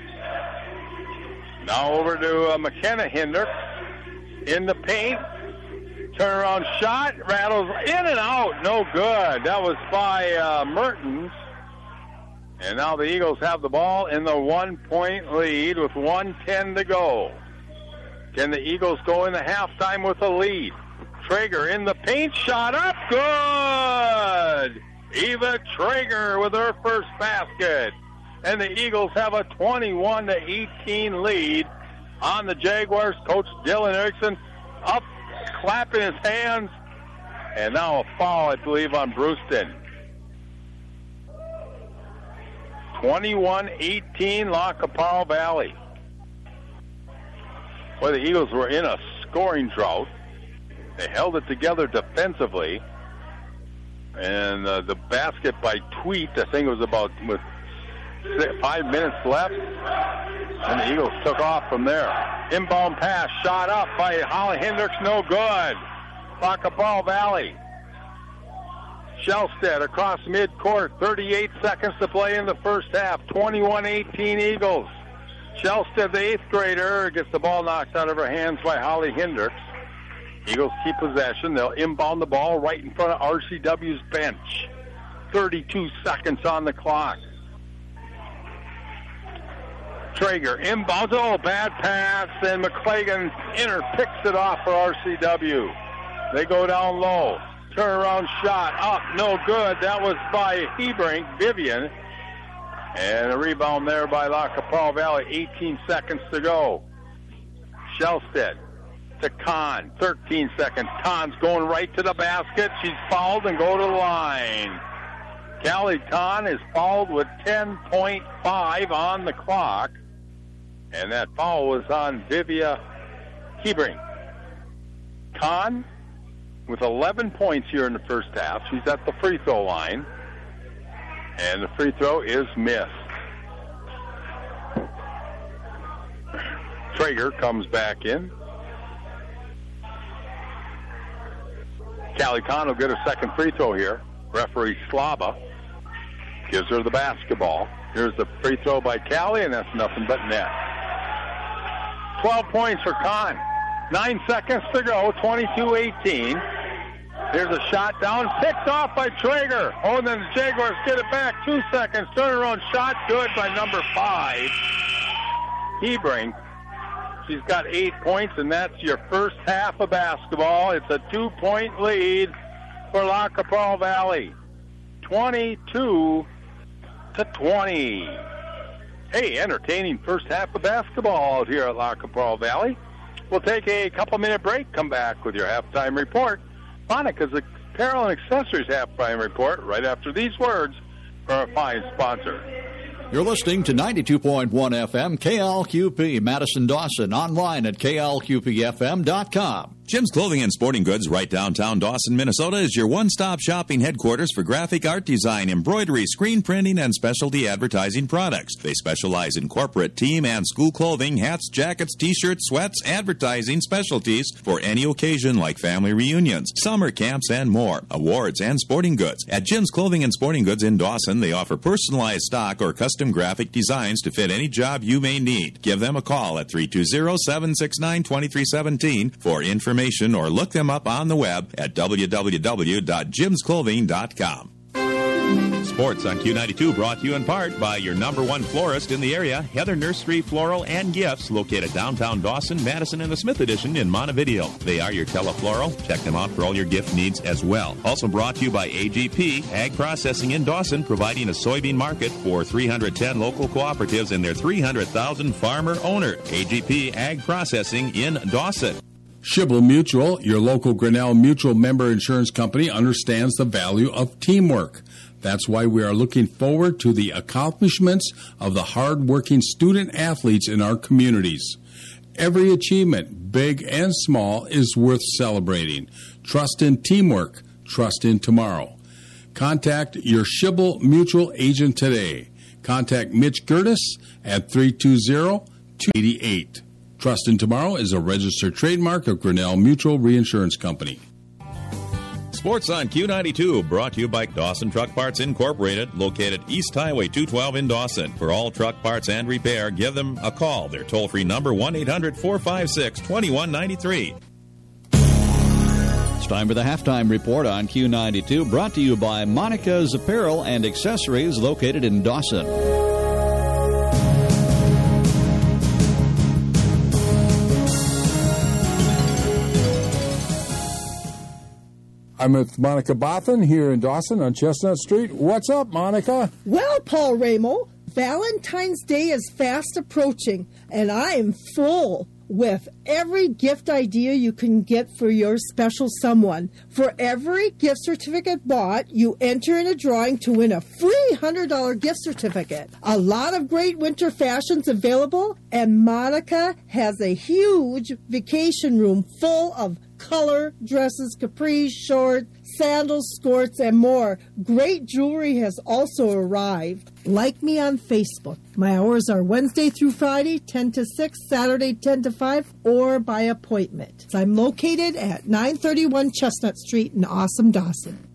[SPEAKER 4] Now over to McKenna Hendricks. In the paint. Turnaround shot. Rattles in and out. No good. That was by Mertens. And now the Eagles have the ball in the 1-point lead with 1:10 to go. Can the Eagles go into halftime with a lead? Traeger in the paint. Shot up. Good. Eva Traeger with her first basket. And the Eagles have a 21-18 lead on the Jaguars. Coach Dylan Erickson up, clapping his hands. And now a foul, I believe, on Brewston. 21-18, La Caparo Valley. Boy, the Eagles were in a scoring drought. They held it together defensively. And the basket by Tweet, I think it was about with 5 minutes left. And the Eagles took off from there. Inbound pass, shot up by Holly Hendricks, no good. La Caparo Valley. Shellstead across midcourt, 38 seconds to play in the first half. 21-18 Eagles. Shellstead, the 8th grader, gets the ball knocked out of her hands by Holly Hendricks. Eagles keep possession. They'll inbound the ball right in front of RCW's bench. 32 seconds on the clock. Traeger inbounds. Oh, bad pass, and McClagan picks it off for RCW. They go down low. Turnaround shot up, no good. That was by Hebrink, Vivian. And a rebound there by La Caparo Valley. 18 seconds to go. Shellstead to Kahn. 13 seconds. Kahn's going right to the basket. She's fouled and go to the line. Callie Kahn is fouled with 10.5 on the clock. And that foul was on Vivia Hebrink. Kahn with 11 points here in the first half. She's at the free throw line. And the free throw is missed. Traeger comes back in. Callie Kahn will get a second free throw here. Referee Slava gives her the basketball. Here's the free throw by Callie, and that's nothing but net. 12 points for Kahn. 9 seconds to go, 22-18. Here's a shot down, picked off by Traeger. Oh, and then the Jaguars get it back. 2 seconds, turnaround shot, good by number 5. Hebrink. She's got 8 points, and that's your first half of basketball. It's a 2-point lead for La Caparo Valley. 22-20. Hey, entertaining first half of basketball out here at La Caparo Valley. We'll take a couple-minute break, come back with your halftime report. Monica's Apparel and Accessories halftime report right after these words from our fine sponsor.
[SPEAKER 1] You're listening to 92.1 FM KLQP Madison Dawson, online at klqpfm.com.
[SPEAKER 5] Jim's Clothing and Sporting Goods, right downtown Dawson, Minnesota, is your one-stop shopping headquarters for graphic art design, embroidery, screen printing, and specialty advertising products. They specialize in corporate, team, and school clothing, hats, jackets, t-shirts, sweats, advertising specialties for any occasion like family reunions, summer camps, and more. Awards and sporting goods. At Jim's Clothing and Sporting Goods in Dawson, they offer personalized stock or custom graphic designs to fit any job you may need. Give them a call at 320-769-2317 for information or look them up on the web at www.jimsclothing.com. Sports on Q92 brought to you in part by your #1 florist in the area, Heather Nursery Floral and Gifts, located downtown Dawson, Madison, and the Smith Edition in Montevideo. They are your telefloral. Check them out for all your gift needs as well. Also brought to you by AGP, Ag Processing in Dawson, providing a soybean market for 310 local cooperatives and their 300,000 farmer owners. AGP, Ag Processing in Dawson.
[SPEAKER 3] Schibel Mutual, your local Grinnell Mutual member insurance company, understands the value of teamwork. That's why we are looking forward to the accomplishments of the hard-working student athletes in our communities. Every achievement, big and small, is worth celebrating. Trust in teamwork. Trust in tomorrow. Contact your Schibel Mutual agent today. Contact Mitch Gertis at 320-288. Trust in Tomorrow is a registered trademark of Grinnell Mutual Reinsurance Company.
[SPEAKER 7] Sports on Q92, brought to you by Dawson Truck Parts Incorporated, located East Highway 212 in Dawson. For all truck parts and repair, give them a call. Their toll-free number, 1-800-456-2193.
[SPEAKER 1] It's time for the halftime report on Q92, brought to you by Monica's Apparel and Accessories, located in Dawson.
[SPEAKER 3] I'm with Monica Bothan here in Dawson on Chestnut Street. What's up, Monica?
[SPEAKER 8] Well, Paul Ramo, Valentine's Day is fast approaching, and I am full with every gift idea you can get for your special someone. For every gift certificate bought, you enter in a drawing to win a free $100 gift certificate. A lot of great winter fashions available, and Monica has a huge vacation room full of color dresses, capris, shorts, sandals, skirts, and more. Great jewelry has also arrived. Like me on Facebook. My hours are Wednesday through Friday, 10 to 6, Saturday, 10 to 5, or by appointment. I'm located at 931 Chestnut Street in Awesome, Dawson.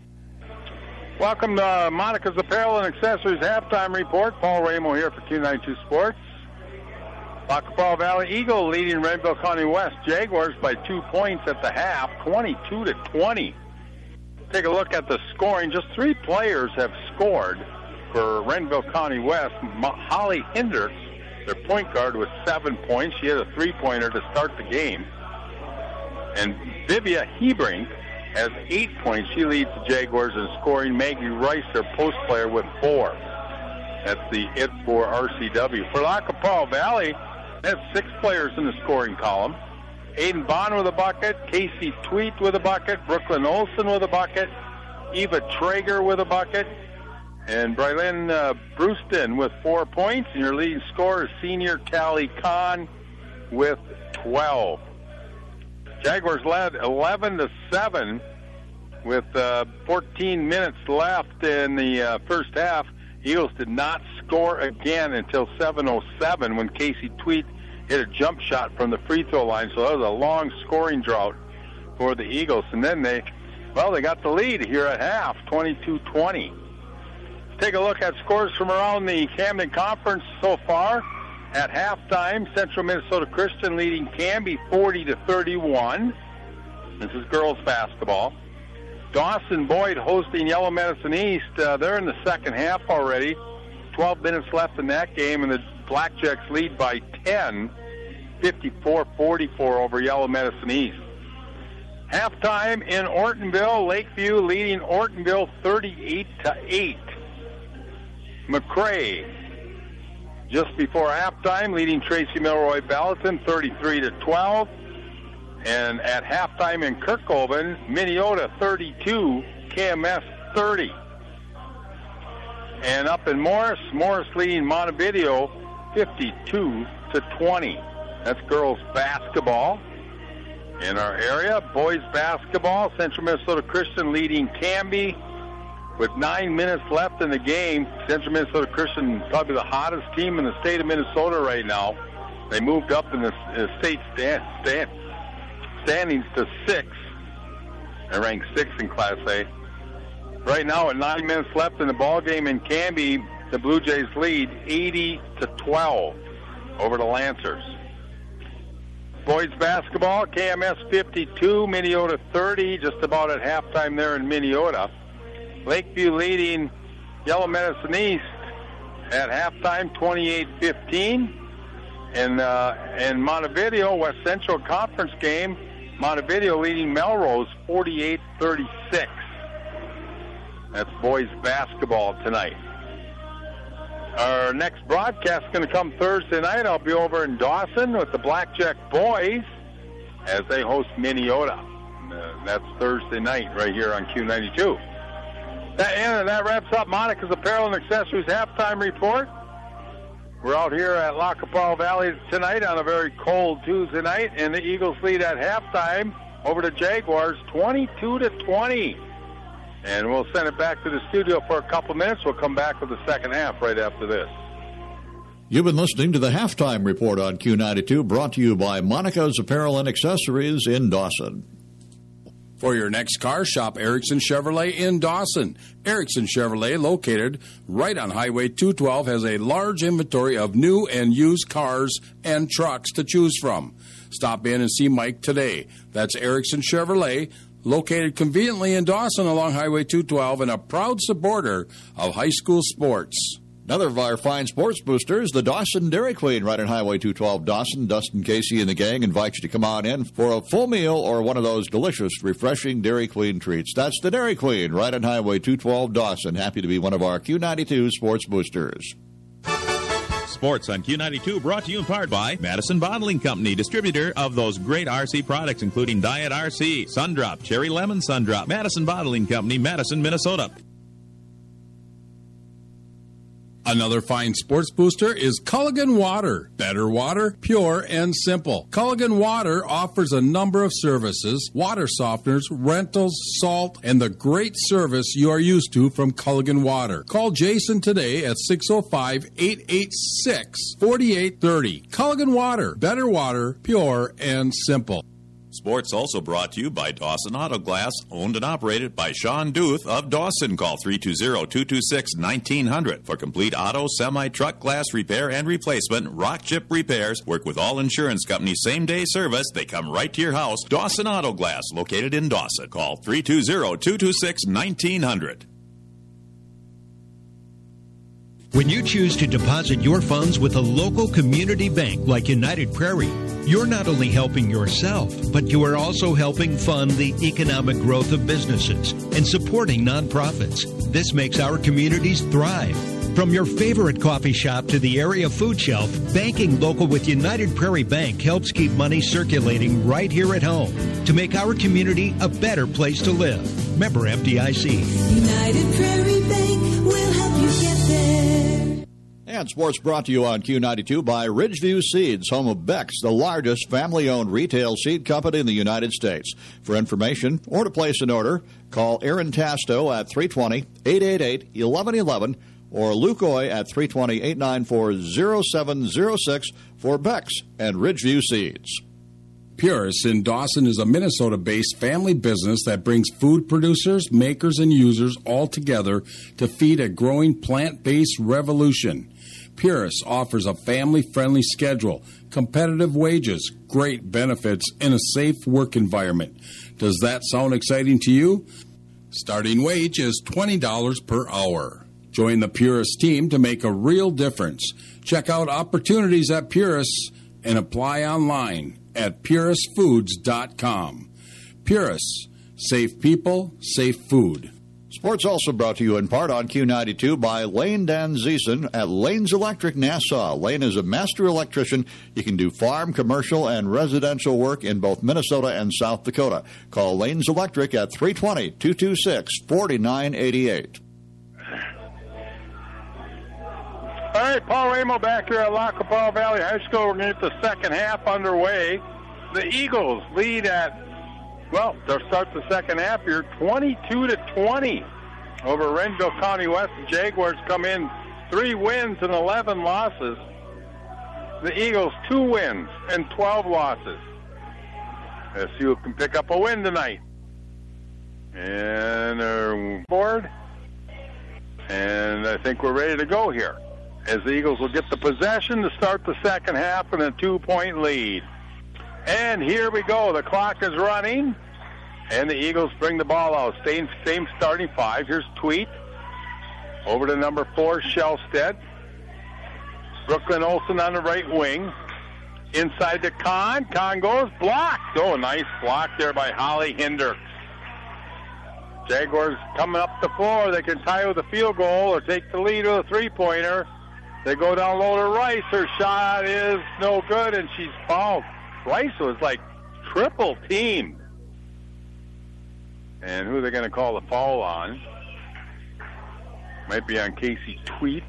[SPEAKER 4] Welcome to Monica's Apparel and Accessories Halftime Report. Paul Ramo here for Q92 Sports. La Capella Valley Eagle leading Renville County West Jaguars by 2 points at the half, 22-20. Take a look at the scoring. Just 3 players have scored for Renville County West. Holly Hendricks, their point guard, with 7 points. She had a 3-pointer to start the game. And Vivia Hebrink has 8 points. She leads the Jaguars in scoring. Maggie Rice, their post player, with 4. That's the it for RCW. For La Capella Valley, they have 6 players in the scoring column. Aiden Bond with a bucket, Casey Tweet with a bucket, Brooklyn Olson with a bucket, Eva Traeger with a bucket, and Brylin Brewston with 4 points. And your leading scorer is senior Callie Kahn with 12. Jaguars led 11-7 with 14 minutes left in the first half. Eagles did not score again until 7:07 when Casey Tweet hit a jump shot from the free throw line. So that was a long scoring drought for the Eagles. And then they got the lead here at half, 22-20. Take a look at scores from around the Camden Conference so far. At halftime, Central Minnesota Christian leading Canby 40-31. This is girls basketball. Dawson Boyd hosting Yellow Medicine East. They're in the second half already. 12 minutes left in that game, and the Blackjacks lead by 10, 54-44 over Yellow Medicine East. Halftime in Ortonville, Lakeview leading Ortonville 38-8. McRae just before halftime leading Tracy Milroy Ballatin 33-12. And at halftime in Kirkhoven, Minneota 32, KMS 30. And up in Morris leading Montevideo 52-20. That's girls basketball. In our area, boys basketball, Central Minnesota Christian leading Canby with 9 minutes left in the game. Central Minnesota Christian, probably the hottest team in the state of Minnesota right now. They moved up in the state standings to 6. They rank 6th in Class A. Right now, with 9 minutes left in the ball game in Canby, the Blue Jays lead 80-12 over the Lancers. Boys basketball, KMS 52, Minneota 30, just about at halftime there in Minneota. Lakeview leading Yellow Medicine East at halftime, 28-15. And Montevideo, West Central Conference game, Montevideo leading Melrose 48-36. That's boys basketball tonight. Our next broadcast is going to come Thursday night. I'll be over in Dawson with the Blackjack boys as they host Minneota. That's Thursday night right here on Q92. That wraps up Monica's Apparel and Accessories halftime report. We're out here at La Capella Valley tonight on a very cold Tuesday night, and the Eagles lead at halftime over the Jaguars 22-20. And we'll send it back to the studio for a couple minutes. We'll come back with the second half right after this.
[SPEAKER 1] You've been listening to the Halftime Report on Q92, brought to you by Monica's Apparel and Accessories in Dawson.
[SPEAKER 3] For your next car, shop Erickson Chevrolet in Dawson. Erickson Chevrolet, located right on Highway 212, has a large inventory of new and used cars and trucks to choose from. Stop in and see Mike today. That's Erickson Chevrolet, located conveniently in Dawson along Highway 212 and a proud supporter of high school sports.
[SPEAKER 1] Another of our fine sports boosters, the Dawson Dairy Queen, right on Highway 212 Dawson. Dustin Casey and the gang invite you to come on in for a full meal or one of those delicious, refreshing Dairy Queen treats. That's the Dairy Queen, right on Highway 212 Dawson. Happy to be one of our Q92 sports boosters.
[SPEAKER 7] Sports on Q92 brought to you in part by Madison Bottling Company, distributor of those great RC products, including Diet RC, Sundrop, Cherry Lemon Sundrop. Madison Bottling Company, Madison, Minnesota.
[SPEAKER 3] Another fine sports booster is Culligan Water. Better water, pure and simple. Culligan Water offers a number of services: water softeners, rentals, salt, and the great service you are used to from Culligan Water. Call Jason today at 605-886-4830. Culligan Water. Better water, pure and simple.
[SPEAKER 7] Sports also brought to you by Dawson Auto Glass, owned and operated by Sean Duth of Dawson. Call 320-226-1900 for complete auto, semi-truck glass repair and replacement. Rock chip repairs. Work with all insurance companies. Same-day service. They come right to your house. Dawson Auto Glass, located in Dawson. Call 320-226-1900.
[SPEAKER 9] When you choose to deposit your funds with a local community bank like United Prairie, you're not only helping yourself, but you are also helping fund the economic growth of businesses and supporting nonprofits. This makes our communities thrive. From your favorite coffee shop to the area food shelf, banking local with United Prairie Bank helps keep money circulating right here at home to make our community a better place to live. Member FDIC.
[SPEAKER 6] United Prairie Bank will help you get there.
[SPEAKER 1] And sports brought to you on Q92 by Ridgeview Seeds, home of Beck's, the largest family-owned retail seed company in the United States. For information or to place an order, call Aaron Tasto at 320-888-1111 or Lukoy at 320-894-0706 for Beck's and Ridgeview Seeds.
[SPEAKER 3] Purus in Dawson is a Minnesota-based family business that brings food producers, makers, and users all together to feed a growing plant-based revolution. Purus offers a family-friendly schedule, competitive wages, great benefits, and a safe work environment. Does that sound exciting to you? Starting wage is $20 per hour. Join the Purus team to make a real difference. Check out opportunities at Purus and apply online at purusfoods.com. Purus, safe people, safe food.
[SPEAKER 1] Sports also brought to you in part on Q92 by Lane Danzeisen at Lane's Electric Nassau. Lane is a master electrician. He can do farm, commercial, and residential work in both Minnesota and South Dakota. Call Lane's Electric at 320-226-4988.
[SPEAKER 4] All right, Paul Ramo back here at La Capella Valley High School. We're going to get the second half underway. The Eagles lead at, well, they'll start the second half here, 22-20 over Renville County West. The Jaguars come in 3 wins and 11 losses. The Eagles 2 wins and 12 losses. Let's see who can pick up a win tonight. And they're board. And I think we're ready to go here, as the Eagles will get the possession to start the second half in a 2-point lead. And here we go. The clock is running, and the Eagles bring the ball out. Same starting 5. Here's Tweet. Over to number 4, Shellstead. Brooklyn Olsen on the right wing. Inside to Kahn. Kahn goes. Blocked. Oh, nice block there by Holly Hendricks. Jaguars coming up the floor. They can tie with a field goal or take the lead with a three-pointer. They go down low to Rice. Her shot is no good, and she's fouled. Rice was like triple teamed. And who are they going to call the foul on? Might be on Casey Tweet.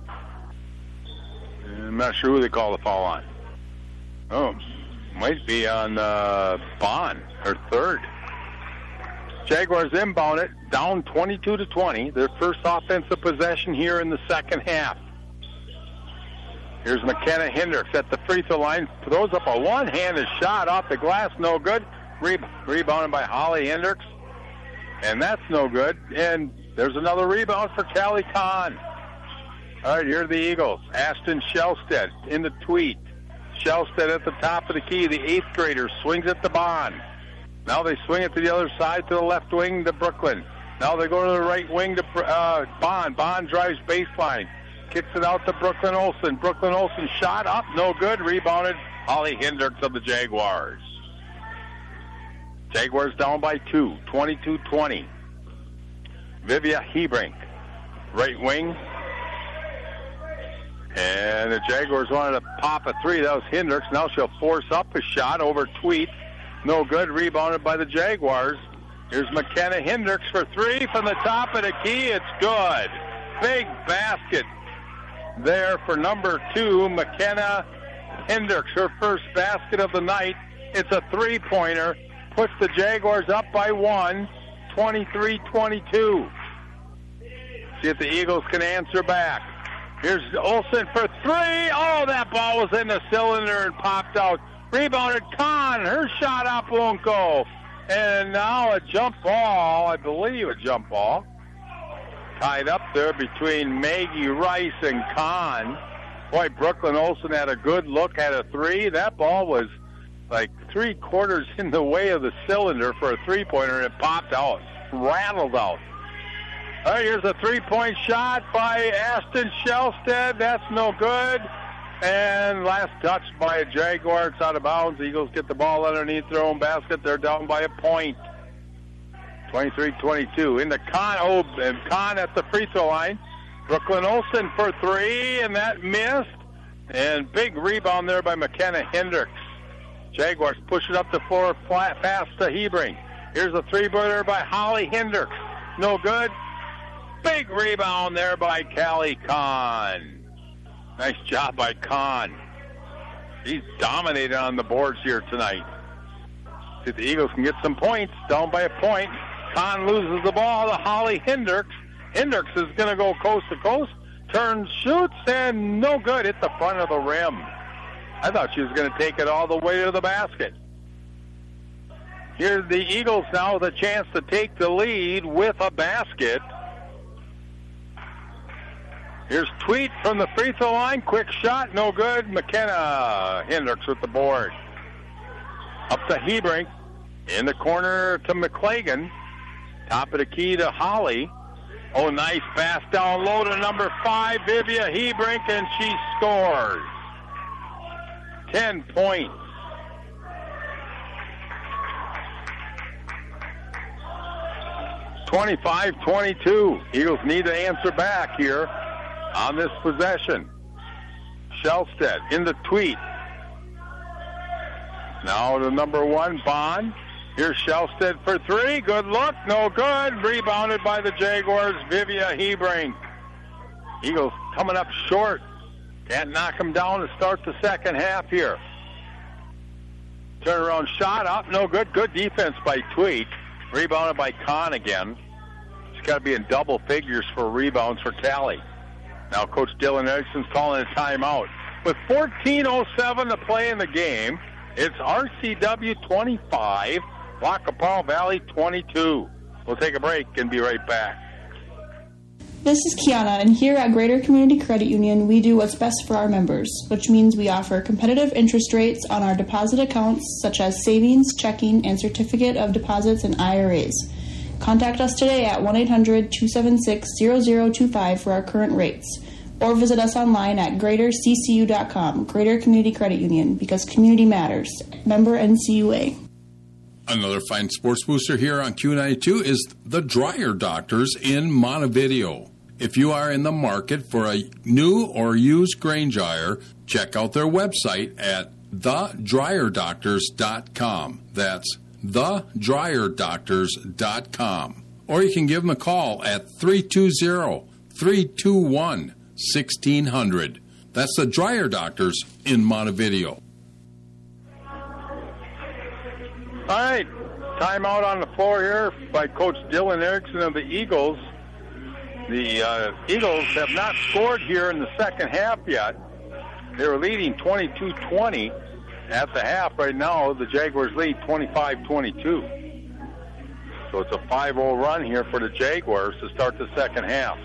[SPEAKER 4] I'm not sure who they call the foul on. Oh, might be on Bond, her third. Jaguars inbound it, down 22-20. Their first offensive possession here in the second half. Here's McKenna Hendricks at the free throw line. Throws up a one-handed shot off the glass. No good. Rebounded by Holly Hendricks. And that's no good. And there's another rebound for Callie Kahn. All right, here are the Eagles. Ashton Shellstead in the tweet. Shellstead at the top of the key. The 8th grader swings at the Bond. Now they swing it to the other side to the left wing to Brooklyn. Now they go to the right wing to Bond. Bond drives baseline. Kicks it out to Brooklyn Olsen. Brooklyn Olsen shot up. No good. Rebounded Holly Hendricks of the Jaguars. Jaguars down by 2. 22-20. Vivia Hebrink. Right wing. And the Jaguars wanted to pop a three. That was Hendricks. Now she'll force up a shot over Tweet. No good. Rebounded by the Jaguars. Here's McKenna Hendricks for three from the top of the key. It's good. Big basket there for number 2, McKenna Hendricks. Her first basket of the night. It's a three-pointer. Puts the Jaguars up by 1, 23-22. See if the Eagles can answer back. Here's Olsen for three. Oh, that ball was in the cylinder and popped out. Rebounded Kahn. Her shot up won't go. And now a jump ball, I believe a jump ball. Tied up there between Maggie Rice and Kahn. Boy, Brooklyn Olsen had a good look at a three. That ball was like 3/4 in the way of the cylinder for a three-pointer, and it popped out, rattled out. All right, here's a three-point shot by Ashton Shellstead. That's no good. And last touch by a Jaguar. It's out of bounds. Eagles get the ball underneath their own basket. They're down by a point. 23-22. Into Kahn. Oh, and Kahn at the free throw line. Brooklyn Olsen for three, and that missed. And big rebound there by McKenna Hendricks. Jaguars push it up the floor flat, fast to Hebrink. Here's a three-pointer by Holly Hendricks. No good. Big rebound there by Callie Kahn. Nice job by Kahn. He's dominated on the boards here tonight. See if the Eagles can get some points. Down by a point. Kahn loses the ball to Holly Hendricks. Hendricks is going to go coast to coast. Turns, shoots, and no good. Hit the front of the rim. I thought she was going to take it all the way to the basket. Here's the Eagles now with a chance to take the lead with a basket. Here's Tweet from the free throw line. Quick shot, no good. McKenna Hendricks with the board. Up to Hebrink. In the corner to McClagan. Top of the key to Holly. Oh, nice pass down low to number 5, Vivia Hebrink, and she scores. 10 points. (25-22). Eagles need to answer back here on this possession. Shellstead in the Tweet. Now to number 1, Bond. Here's Shellstead for three. Good look. No good. Rebounded by the Jaguars, Vivia Hebrink. Eagles coming up short. Can't knock them down to start the second half here. Turnaround shot up. No good. Good defense by Tweet. Rebounded by Kahn again. She's got to be in double figures for rebounds for Callie. Now Coach Dylan Erickson's calling a timeout. With 14:07 to play in the game, it's RCW 25, La Capara Valley 22. We'll take a break and be right back.
[SPEAKER 10] This is Kiana, and here at Greater Community Credit Union, we do what's best for our members, which means we offer competitive interest rates on our deposit accounts, such as savings, checking, and certificate of deposits and IRAs. Contact us today at 1-800-276-0025 for our current rates, or visit us online at greaterccu.com, Greater Community Credit Union, because community matters. Member NCUA.
[SPEAKER 3] Another fine sports booster here on Q92 is the Dryer Doctors in Montevideo. If you are in the market for a new or used grain dryer, check out their website at thedryerdoctors.com. That's thedryerdoctors.com. Or you can give them a call at 320-321-1600. That's the Dryer Doctors in Montevideo.
[SPEAKER 4] All right, Timeout on the floor here by Coach Dylan Erickson of the Eagles. The Eagles have not scored here in the second half yet. They were leading 22-20 at the half. Right now, the Jaguars lead 25-22. So it's a 5-0 run here for the Jaguars to start the second half.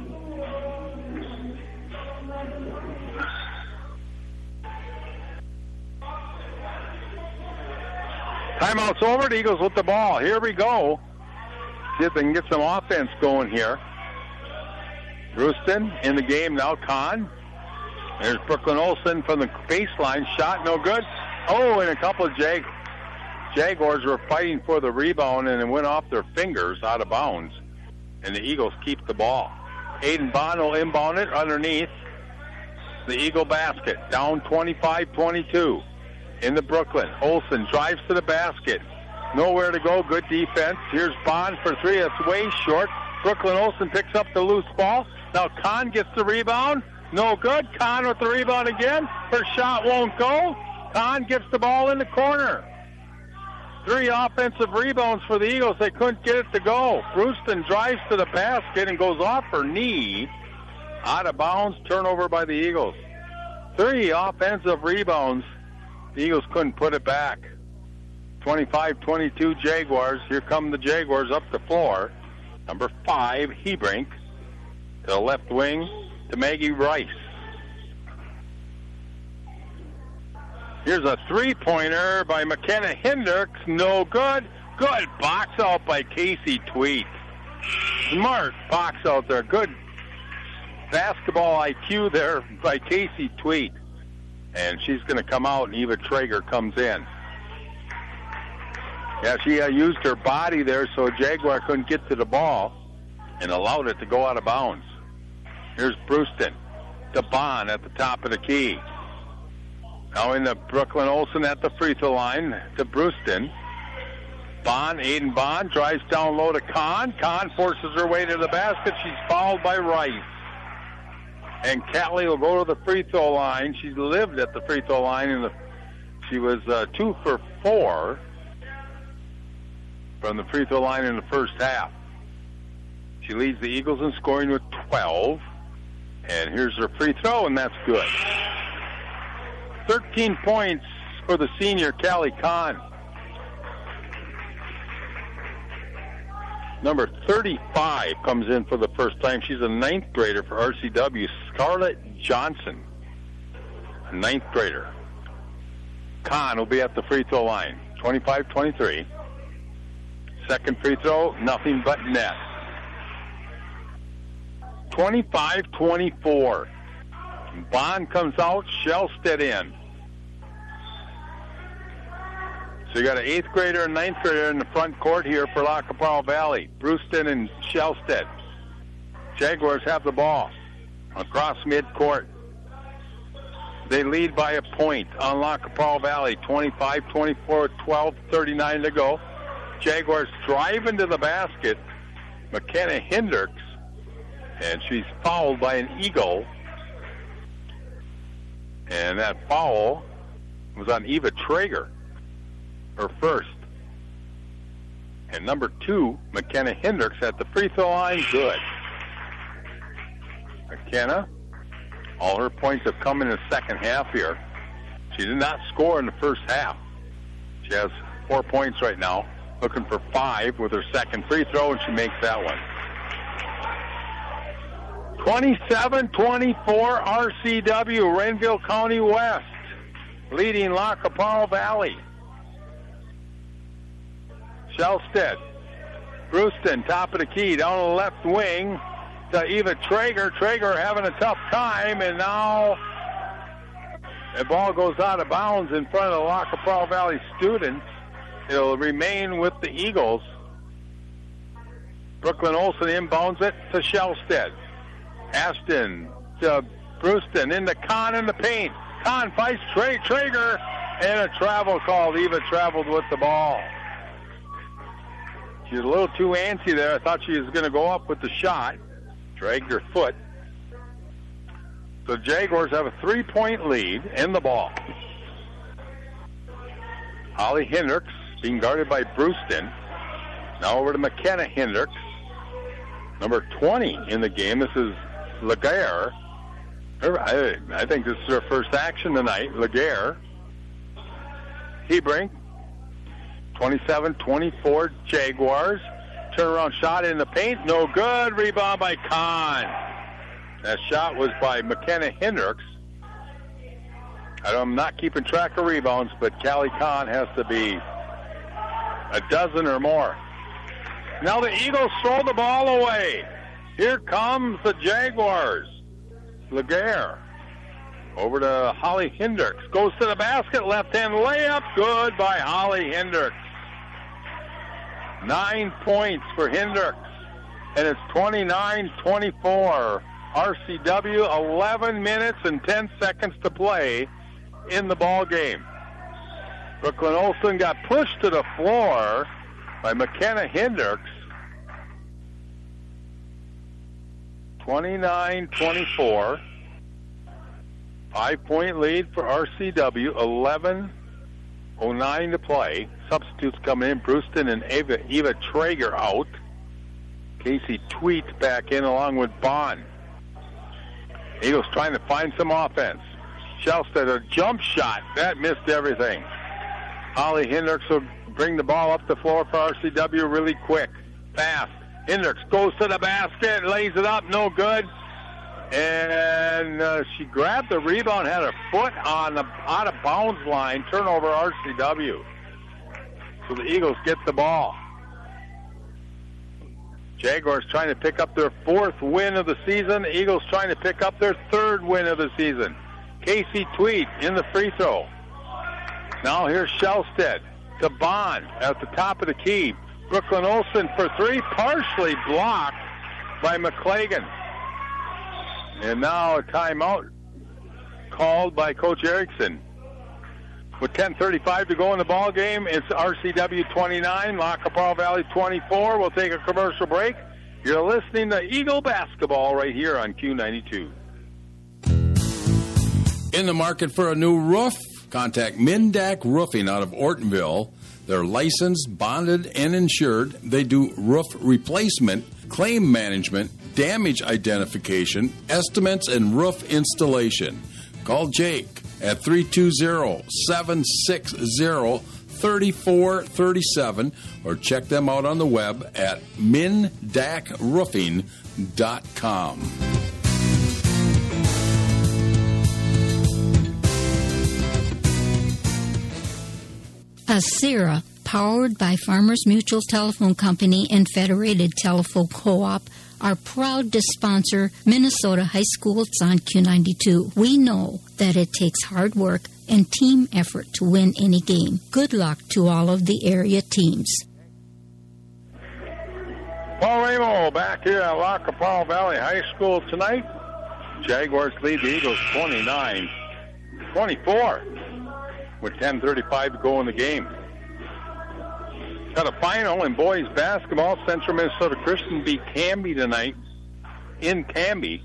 [SPEAKER 4] Timeout's over. The Eagles with the ball. Here we go. See if they can get some offense going here. Brewston in the game now. Kahn. There's Brooklyn Olsen from the baseline. Shot no good. Oh, and a couple of Jaguars were fighting for the rebound, and it went off their fingers out of bounds. And the Eagles keep the ball. Aiden Bond will inbound it underneath the Eagle basket. Down 25-22 in the Brooklyn. Olsen drives to the basket. Nowhere to go. Good defense. Here's Bond for three. That's way short. Brooklyn Olsen picks up the loose ball. Now Kahn gets the rebound. No good. Kahn with the rebound again. Her shot won't go. Kahn gets the ball in the corner. 3 offensive rebounds for the Eagles. They couldn't get it to go. Brewston drives to the basket and goes off her knee. Out of bounds. Turnover by the Eagles. 3 offensive rebounds. The Eagles couldn't put it back. 25-22 Jaguars. Here come the Jaguars up the floor. Number 5, Hebrink. To the left wing to Maggie Rice. Here's a 3-pointer by McKenna Hendricks. No good. Good box out by Casey Tweet. Smart box out there. Good basketball IQ there by Casey Tweet. And she's going to come out, and Eva Traeger comes in. Yeah, she used her body there so Jaguar couldn't get to the ball and allowed it to go out of bounds. Here's Brewston to Bond at the top of the key. Now in the Brooklyn Olsen at the free throw line to Brewston. Bond, Aiden Bond, drives down low to Kahn. Kahn forces her way to the basket. She's fouled by Rice. And Catley will go to the free throw line. She lived at the free throw line. She was 2 for 4 from the free throw line in the first half. She leads the Eagles in scoring with 12. And here's her free throw, and that's good. 13 points for the senior, Callie Kahn. Number 35 comes in for the first time. She's a 9th grader for RCW, Scarlett Johnson. A 9th grader. Kahn will be at the free throw line. 25-23. Second free throw, nothing but net. 25-24. Bond comes out, Shellstead in. So you got an 8th grader and 9th grader in the front court here for La Capral Valley. Brewston and Shellstead. Jaguars have the ball across midcourt. They lead by a point on La Capral Valley. 25-24, 12:39 to go. Jaguars drive into the basket. McKenna Hendricks. And she's fouled by an Eagle. And that foul was on Eva Traeger, her first. And number 2, McKenna Hendricks at the free throw line, good. McKenna, all her points have come in the second half here. She did not score in the first half. She has 4 points right now, looking for 5 with her second free throw, and she makes that one. 27-24 RCW, Renville County West, leading La Capral Valley. Shellstead, Brewston, top of the key, down the left wing to Eva Traeger. Traeger having a tough time, and now the ball goes out of bounds in front of the La Capral Valley students. It'll remain with the Eagles. Brooklyn Olsen inbounds it to Shellstead. Ashton to Brewston into Kahn in the paint. Kahn fights Traeger, and a travel called. Eva traveled with the ball. She's a little too antsy there. I thought she was going to go up with the shot. Dragged her foot. So Jaguars have a 3-point lead in the ball. Holly Hendricks being guarded by Brewston. Now over to McKenna Hendricks. Number 20 in the game. This is Laguerre. I think this is her first action tonight. Laguerre. Hebring. 27-24 Jaguars. Turnaround shot in the paint. No good. Rebound by Kahn. That shot was by McKenna Hendricks. I'm not keeping track of rebounds, but Callie Kahn has to be a dozen or more. Now the Eagles throw the ball away. Here comes the Jaguars. Laguerre. Over to Holly Hendricks. Goes to the basket. Left-hand layup. Good by Holly Hendricks. 9 points for Hendricks. And it's 29-24. RCW, 11 minutes and 10 seconds to play in the ball game. Brooklyn Olsen got pushed to the floor by McKenna Hendricks. 29-24. 5-point lead for RCW. 11:09 to play. Substitutes coming in. Brewston and Eva Traeger out. Casey Tweet back in along with Bond. Eagles trying to find some offense. Shellstead, a jump shot. That missed everything. Holly Hendricks will bring the ball up the floor for RCW really quick. Fast. Hendricks goes to the basket, lays it up, no good. And she grabbed the rebound, had her foot on the out-of-bounds line. Turnover RCW. So the Eagles get the ball. Jaguars trying to pick up their 4th win of the season. Eagles trying to pick up their 3rd win of the season. Casey Tweet in the free throw. Now here's Shellstead to Bond at the top of the key. Brooklyn Olsen for 3, partially blocked by McClagan. And now a timeout called by Coach Erickson. With 10:35 to go in the ball game, it's RCW 29, La Capral Valley 24. We'll take a commercial break. You're listening to Eagle Basketball right here on Q92.
[SPEAKER 3] In the market for a new roof? Contact Mindak Roofing out of Ortonville. They're licensed, bonded, and insured. They do roof replacement, claim management, damage identification, estimates, and roof installation. Call Jake at 320-760-3437 or check them out on the web at mindakroofing.com.
[SPEAKER 11] Asira, powered by Farmers Mutual Telephone Company and Federated Telephone Co-op, are proud to sponsor Minnesota High Schools on Q92. We know that it takes hard work and team effort to win any game. Good luck to all of the area teams.
[SPEAKER 4] Paul Ramo back here at La Capral Valley High School tonight. Jaguars lead the Eagles 29-24 with 10:35 to go in the game. Got a final in boys basketball. Central Minnesota Christian beat Canby tonight in Canby,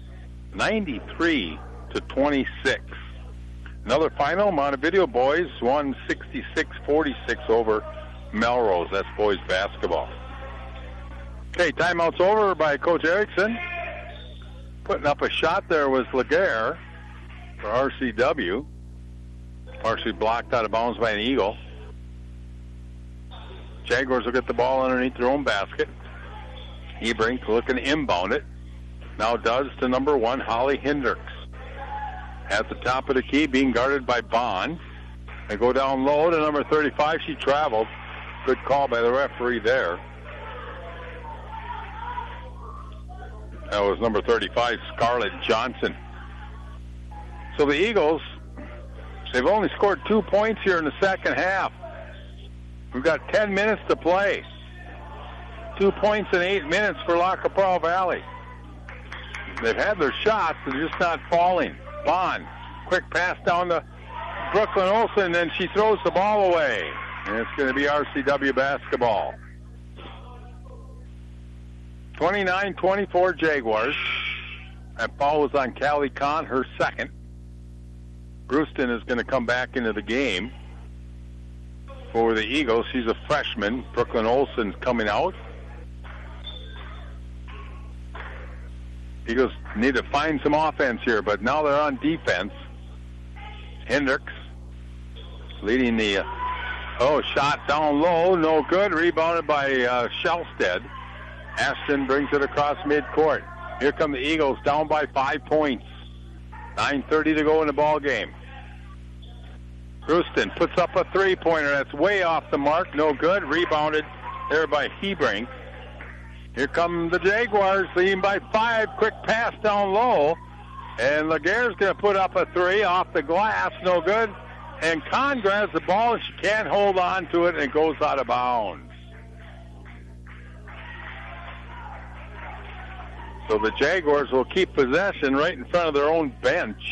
[SPEAKER 4] 93-26. Another final, Montevideo boys won 66-46 over Melrose. That's boys basketball. Okay, timeout's over by Coach Erickson. Putting up a shot there was Laguerre for RCW. Partially blocked out of bounds by an Eagle. Jaguars will get the ball underneath their own basket. Ebrink looking to inbound it. Now does to number 1, Holly Hendricks. At the top of the key, being guarded by Bond. They go down low to number 35. She traveled. Good call by the referee there. That was number 35, Scarlett Johnson. So the Eagles, they've only scored 2 points here in the second half. We've got 10 minutes to play. 2 points in 8 minutes for La Capral Valley. They've had their shots, they're just not falling. Bond, quick pass down to Brooklyn Olsen, and she throws the ball away. And it's going to be RCW basketball. 29-24 Jaguars. That ball was on Callie Kahn, her second. Brewston is going to come back into the game. for the Eagles. She's a freshman. Brooklyn Olsen's coming out. Eagles need to find some offense here, but now they're on defense. Hendricks leading the shot down low, no good. Rebounded by Shellstead. Ashton brings it across midcourt. Here come the Eagles, down by 5 points. 9:30 to go in the ball game. Brewston puts up a three-pointer. That's way off the mark. No good. Rebounded there by Hebring. Here come the Jaguars, leading by 5. Quick pass down low. And Laguerre's going to put up a three off the glass. No good. And Kahn grabs the ball, and she can't hold on to it, and it goes out of bounds. So the Jaguars will keep possession right in front of their own bench.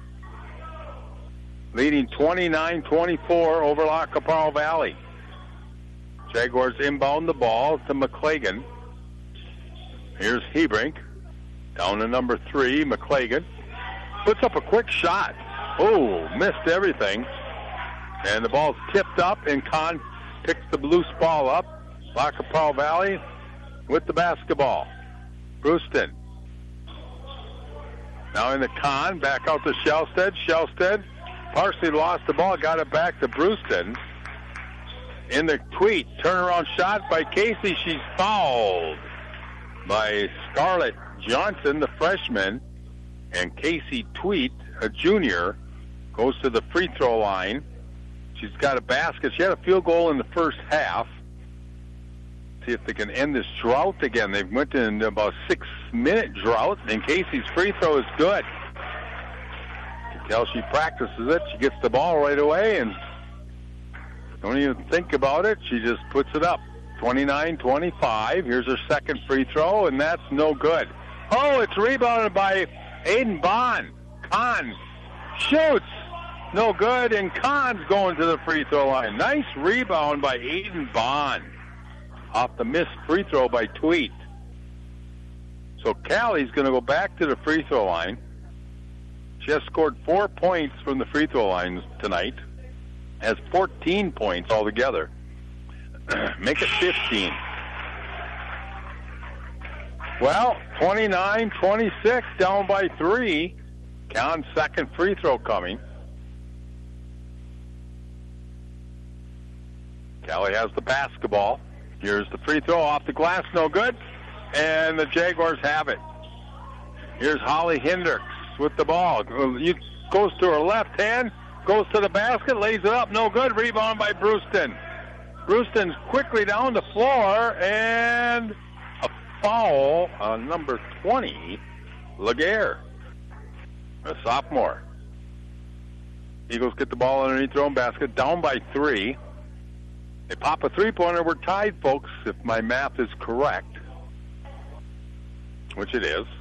[SPEAKER 4] Leading 29-24 over La Caparo Valley. Jaguars inbound the ball to McClagan. Here's Hebrink. Down to number 3, McClagan. Puts up a quick shot. Oh, missed everything. And the ball's tipped up, and Kahn picks the loose ball up. La Caparo Valley with the basketball. Brewston. Now in the Kahn, back out to Shellstead. Shellstead partially lost the ball, got it back to Brewston. In the Tweet, turnaround shot by Casey. She's fouled by Scarlett Johnson, the freshman. And Casey Tweet, a junior, goes to the free throw line. She's got a basket. She had a field goal in the first half. See if they can end this drought again. They've went in about a 6-minute drought, and Casey's free throw is good. You can tell she practices it. She gets the ball right away, and don't even think about it. She just puts it up. 29-25. Here's her second free throw, and that's no good. Oh, it's rebounded by Aiden Bond. Kahn shoots. No good, and Kahn's going to the free throw line. Nice rebound by Aiden Bond off the missed free throw by Tweet. So Callie's going to go back to the free throw line. She has scored 4 points from the free throw line tonight. Has 14 points altogether. Make it 15. Well, 29-26, down by 3. Kahn's second free throw coming. Callie has the basketball. Here's the free throw off the glass, no good. And the Jaguars have it. Here's Holly Hendricks with the ball. Goes to her left hand, goes to the basket, lays it up, no good. Rebound by Brewston. Brewston's quickly down the floor, and a foul on number 20, Laguerre, a sophomore. Eagles get the ball underneath their own basket, down by 3. They pop a three-pointer. We're tied, folks, if my math is correct, which it is.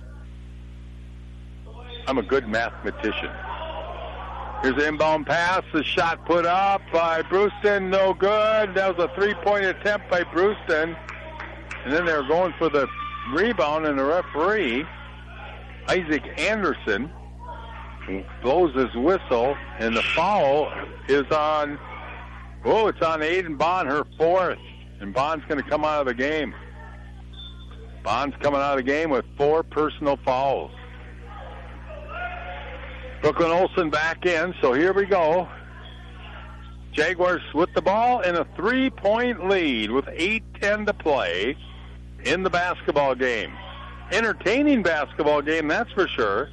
[SPEAKER 4] I'm a good mathematician. Here's the inbound pass. The shot put up by Brewston. No good. That was a three-point attempt by Brewston. And then they were going for the rebound, and the referee, Isaac Anderson, blows his whistle, and the foul is on... Oh, it's on Aiden Bond, her 4th. And Bond's going to come out of the game. Bond's coming out of the game with 4 personal fouls. Brooklyn Olsen back in, so here we go. Jaguars with the ball in a 3-point lead with 8:10 to play in the basketball game. Entertaining basketball game, that's for sure.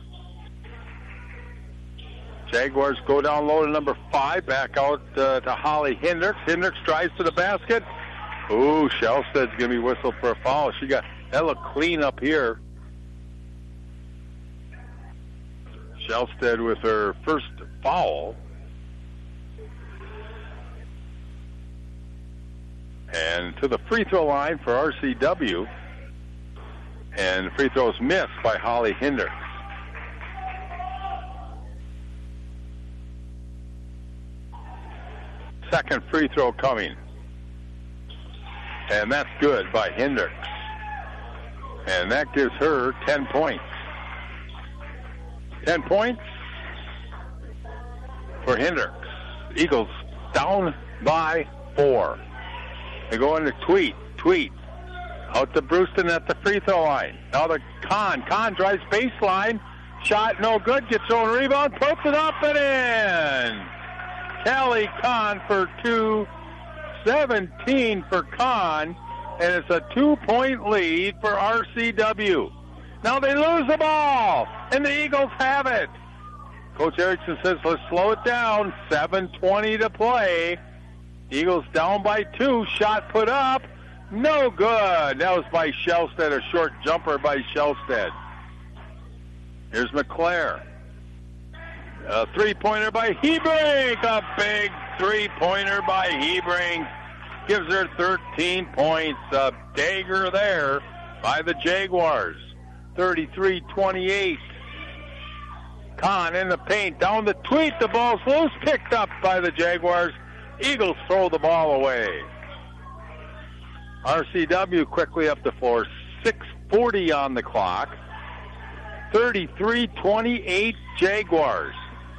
[SPEAKER 4] Jaguars go down low to number 5, back out to Holly Hendricks. Hendricks drives to the basket. Ooh, Shellstead's going to be whistled for a foul. That looked clean up here. Shellstead with her first foul. And to the free throw line for RCW. And the free throw is missed by Holly Hendricks. Second free throw coming. And that's good by Hendricks. And that gives her 10 points. 10 points for Hendricks. Eagles down by 4. They go into Tweet. Out to Brewston at the free throw line. Now to Kahn. Kahn drives baseline. Shot no good. Gets own rebound. Puts it up and in. Callie Kahn for 2. 17 for Kahn. And it's a 2-point lead for RCW. Now they lose the ball. And the Eagles have it. Coach Erickson says, let's slow it down. 7:20 to play. Eagles down by 2. Shot put up. No good. That was by Shellstead, a short jumper by Shellstead. Here's McClare. A three-pointer by Hebrink. A big three-pointer by Hebrink. Gives her 13 points. A dagger there by the Jaguars. 33-28. Kahn in the paint. Down the Tweet. The ball's loose. Picked up by the Jaguars. Eagles throw the ball away. RCW quickly up the floor. 6:40 on the clock. 33-28 Jaguars.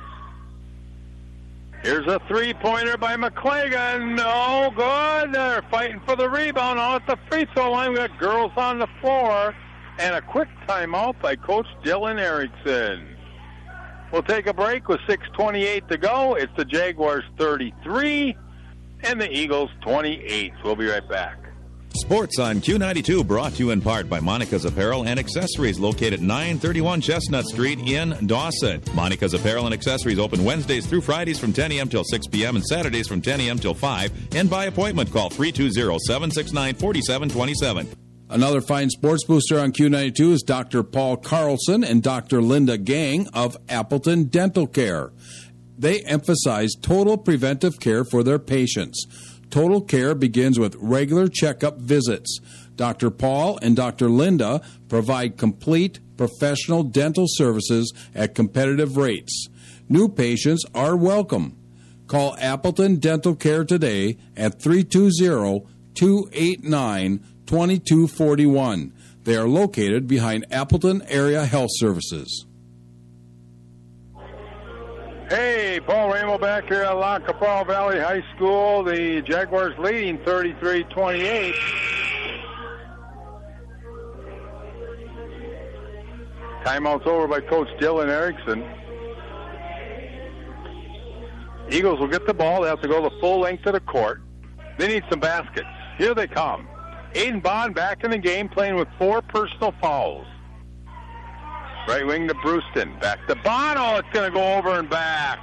[SPEAKER 4] Here's a three-pointer by McClagan. No good. They're fighting for the rebound out at the free throw line. We got girls on the floor. And a quick timeout by Coach Dylan Erickson. We'll take a break with 6:28 to go. It's the Jaguars 33 and the Eagles 28. We'll be right back.
[SPEAKER 7] Sports on Q92 brought to you in part by Monica's Apparel and Accessories, located at 931 Chestnut Street in Dawson. Monica's Apparel and Accessories open Wednesdays through Fridays from 10 a.m. till 6 p.m. and Saturdays from 10 a.m. till 5. And by appointment, call 320-769-4727.
[SPEAKER 3] Another fine sports booster on Q92 is Dr. Paul Carlson and Dr. Linda Gang of Appleton Dental Care. They emphasize total preventive care for their patients. Total care begins with regular checkup visits. Dr. Paul and Dr. Linda provide complete professional dental services at competitive rates. New patients are welcome. Call Appleton Dental Care today at 320-289-2241. They are located behind Appleton Area Health Services.
[SPEAKER 4] Hey, Paul Ramo back here at La Capral Valley High School. The Jaguars leading 33-28. Timeout's over by Coach Dylan Erickson. Eagles will get the ball. They have to go the full length of the court. They need some baskets. Here they come. Aiden Bond back in the game, playing with 4 personal fouls. Right wing to Brewston. Back to Bono. It's going to go over and back.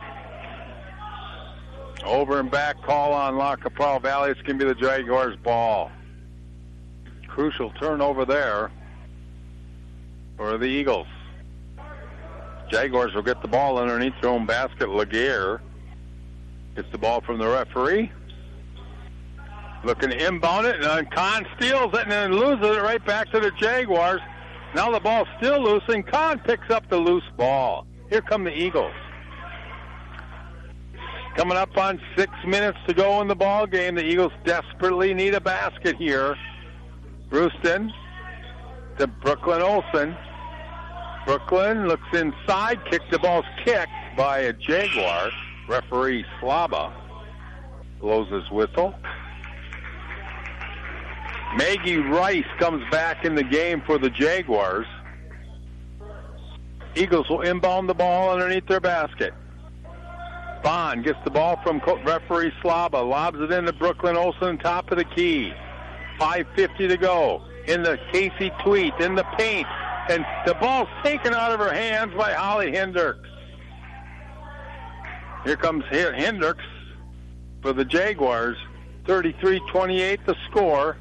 [SPEAKER 4] Over and back call on La Capral Valley. It's going to be the Jaguars' ball. Crucial turnover there for the Eagles. Jaguars will get the ball underneath their own basket. Laguerre gets the ball from the referee. Looking to inbound it, and Kahn steals it and then loses it right back to the Jaguars. Now the ball's still loose, and Kahn picks up the loose ball. Here come the Eagles. Coming up on 6 minutes to go in the ball game. The Eagles desperately need a basket here. Brewston to Brooklyn Olsen. Brooklyn looks inside. The ball's kicked by a Jaguar. Referee Slaba blows his whistle. Maggie Rice comes back in the game for the Jaguars. Eagles will inbound the ball underneath their basket. Bond gets the ball from referee Slaba, lobs it into Brooklyn Olsen, top of the key. 5:50 to go. In the Casey Tweet, in the paint. And the ball's taken out of her hands by Holly Hendricks. Here comes Hendricks for the Jaguars. 33-28 the score.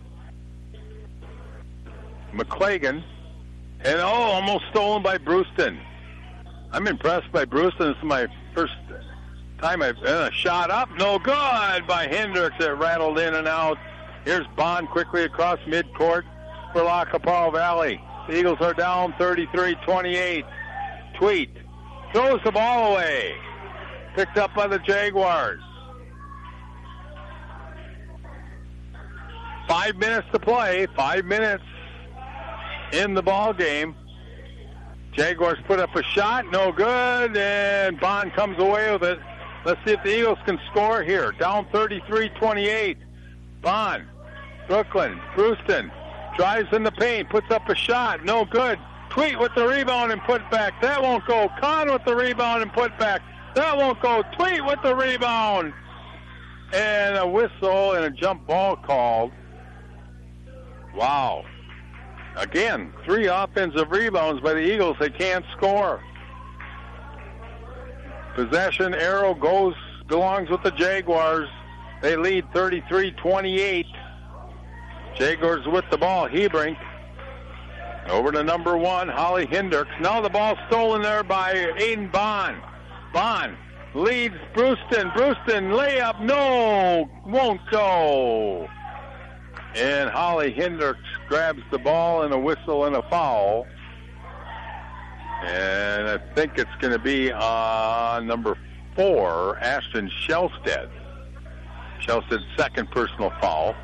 [SPEAKER 4] McClagan. And almost stolen by Brewston. I'm impressed by Brewston. This is my first time I've shot up. No good by Hendricks. It rattled in and out. Here's Bond quickly across midcourt for La Capral Valley. The Eagles are down 33-28. Tweet throws the ball away. Picked up by the Jaguars. 5 minutes to play. 5 minutes in the ball game. Jaguars put up a shot, no good, and Bond comes away with it. Let's see if the Eagles can score here. Down 33-28. Bond. Brooklyn. Brewston drives in the paint. Puts up a shot. No good. Tweet with the rebound and put back. That won't go. Kahn with the rebound and put back. That won't go. Tweet with the rebound. And a whistle and a jump ball called. Wow. Again, 3 offensive rebounds by the Eagles. They can't score. Possession arrow belongs with the Jaguars. They lead 33-28. Jaguars with the ball. Hebrink over to number 1, Holly Hendricks. Now the ball stolen there by Aiden Bond. Bond leads Brewston. Brewston layup. No, won't go. And Holly Hendricks grabs the ball and a whistle and a foul. And I think it's going to be number 4, Ashton Shelstead. Shelstead's second personal foul.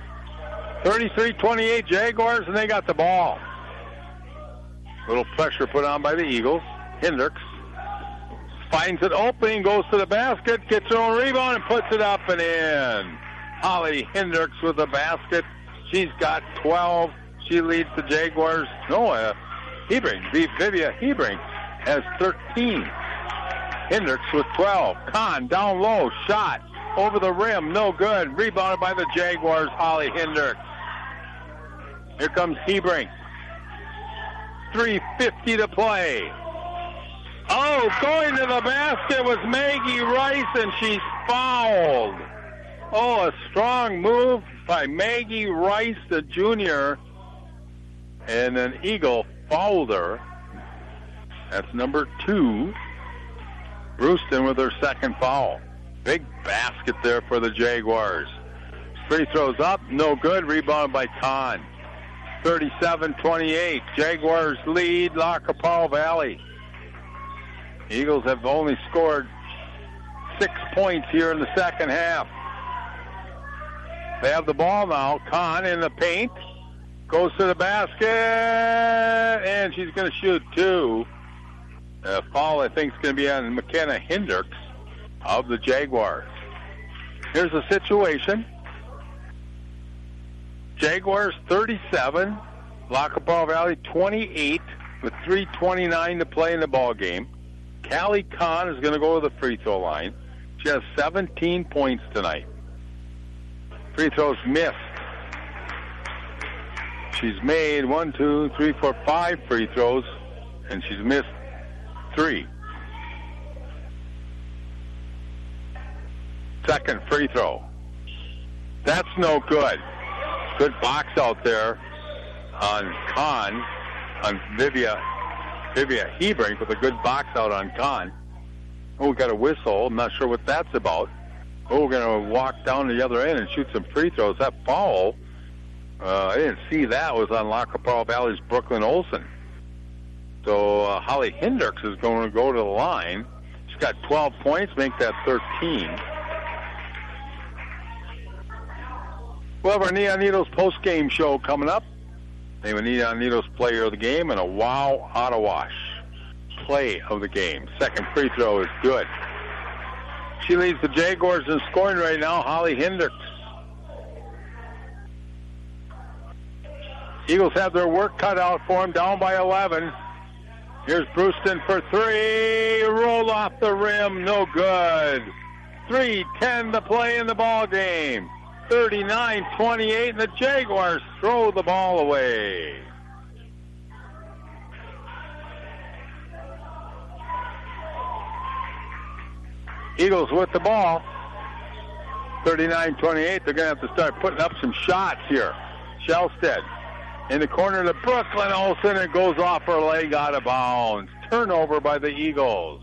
[SPEAKER 4] 33-28 Jaguars, and they got the ball. Little pressure put on by the Eagles. Hendricks finds an opening, goes to the basket, gets her own rebound, and puts it up and in. Holly Hendricks with the basket. She's got 12. She leads the Jaguars. Hebrink, Vivia Hebrink has 13. Hendricks with 12. Kahn down low, shot over the rim, no good. Rebounded by the Jaguars, Holly Hendricks. Here comes Hebrink. 3:50 to play. Oh, going to the basket was Maggie Rice, and she's fouled. Oh, a strong move by Maggie Rice, the junior. And an Eagle fouled her. That's number 2. Brewston with her second foul. Big basket there for the Jaguars. Free throws up, no good. Rebounded by Kahn. 37-28. Jaguars lead Lac qui Parle Valley. Eagles have only scored 6 points here in the second half. They have the ball now. Kahn in the paint. Goes to the basket, and she's going to shoot 2. Foul, I think, is going to be on McKenna Hendricks of the Jaguars. Here's the situation. Jaguars 37, Lac qui Parle Valley 28 with 3:29 to play in the ball game. Callie Kahn is going to go to the free throw line. She has 17 points tonight. Free throws missed. She's made 1, 2, 3, 4, 5 free throws, and she's missed 3. Second free throw. That's no good. Good box out there on Kahn, on Vivia Hebrink with a good box out on Kahn. Oh, we got a whistle. I'm not sure what that's about. Oh, we're going to walk down to the other end and shoot some free throws. That foul, I didn't see that, was on Lac qui Parle Valley's Brooklyn Olsen. So Holly Hendricks is going to go to the line. She's got 12 points, make that 13. We'll have our Neon Needles post-game show coming up. Name of Neon Needles player of the game and a Wow Ottawash play of the game. Second free throw is good. She leads the Jaguars in scoring right now, Holly Hendricks. Eagles have their work cut out for them, down by 11. Here's Brewston for 3. Roll off the rim, no good. 3:10 to play in the ball game. 39-28, and the Jaguars throw the ball away. Eagles with the ball. 39-28. They're going to have to start putting up some shots here. Shelstead in the corner to Brooklyn Olsen. It goes off her leg out of bounds. Turnover by the Eagles.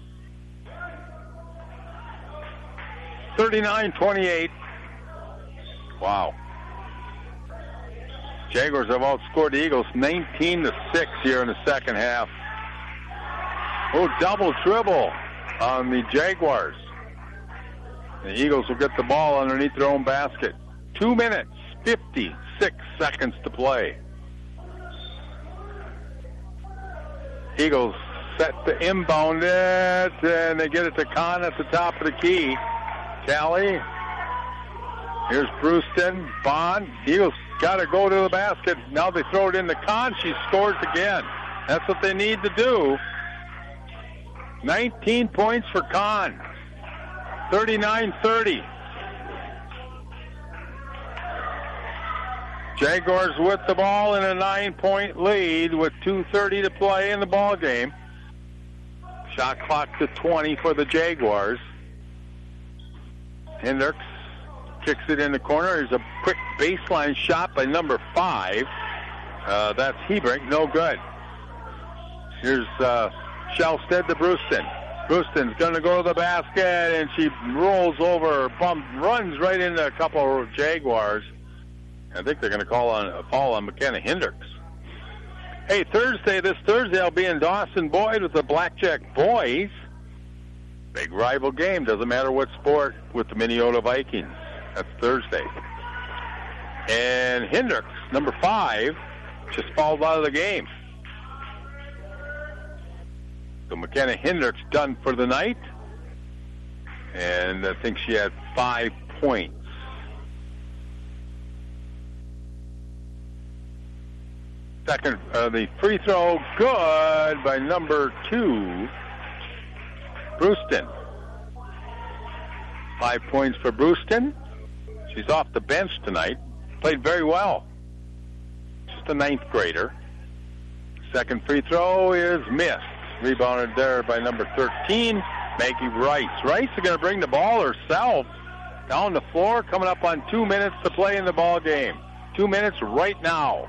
[SPEAKER 4] 39-28. Wow. Jaguars have outscored the Eagles 19-6 here in the second half. Oh, double dribble on the Jaguars. The Eagles will get the ball underneath their own basket. 2 minutes, 56 seconds to play. Eagles set to inbound it, and they get it to Kahn at the top of the key. Callie. Here's Brewston. Bond. Eagles got to go to the basket. Now they throw it in to Kahn. She scores again. That's what they need to do. 19 points for Kahn. 39-30. Jaguars with the ball in a 9-point lead with 2:30 to play in the ball game. Shot clock to 20 for the Jaguars. Hendricks kicks it in the corner. There's a quick baseline shot by number 5. That's Hebrink. No good. Here's Shelstead to Brewston. Brewston's going to go to the basket, and she rolls over, runs right into a couple of Jaguars. I think they're going to call on a foul on McKenna Hendricks. Hey, this Thursday, I'll be in Dawson Boyd with the Blackjack Boys. Big rival game. Doesn't matter what sport with the Minnesota Vikings. That's Thursday. And Hendricks, number 5, just fouled out of the game. So McKenna Hendricks done for the night. And I think she had 5 points. Second, the free throw, good by number 2, Brewston. 5 points for Brewston. She's off the bench tonight. Played very well. Just a 9th grader. Second free throw is missed. Rebounded there by number 13, Maggie Rice. Rice is going to bring the ball herself down the floor, coming up on 2 minutes to play in the ball game. 2 minutes right now.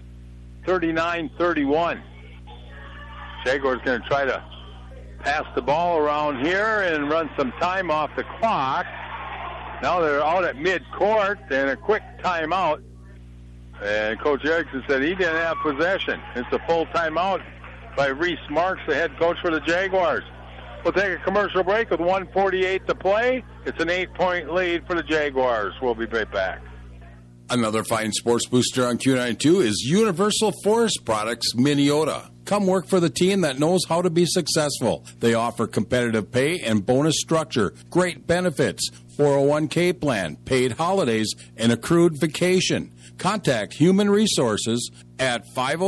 [SPEAKER 4] 39-31. Jaguars going to try to pass the ball around here and run some time off the clock. Now they're out at midcourt and a quick timeout. And Coach Erickson said he didn't have possession. It's a full timeout by Reese Marks, the head coach for the Jaguars. We'll take a commercial break with 1:48 to play. It's an 8-point lead for the Jaguars. We'll be right back.
[SPEAKER 3] Another fine sports booster on Q92 is Universal Forest Products Minnesota. Come work for the team that knows how to be successful. They offer competitive pay and bonus structure, great benefits, 401k plan, paid holidays, and accrued vacation. Contact Human Resources at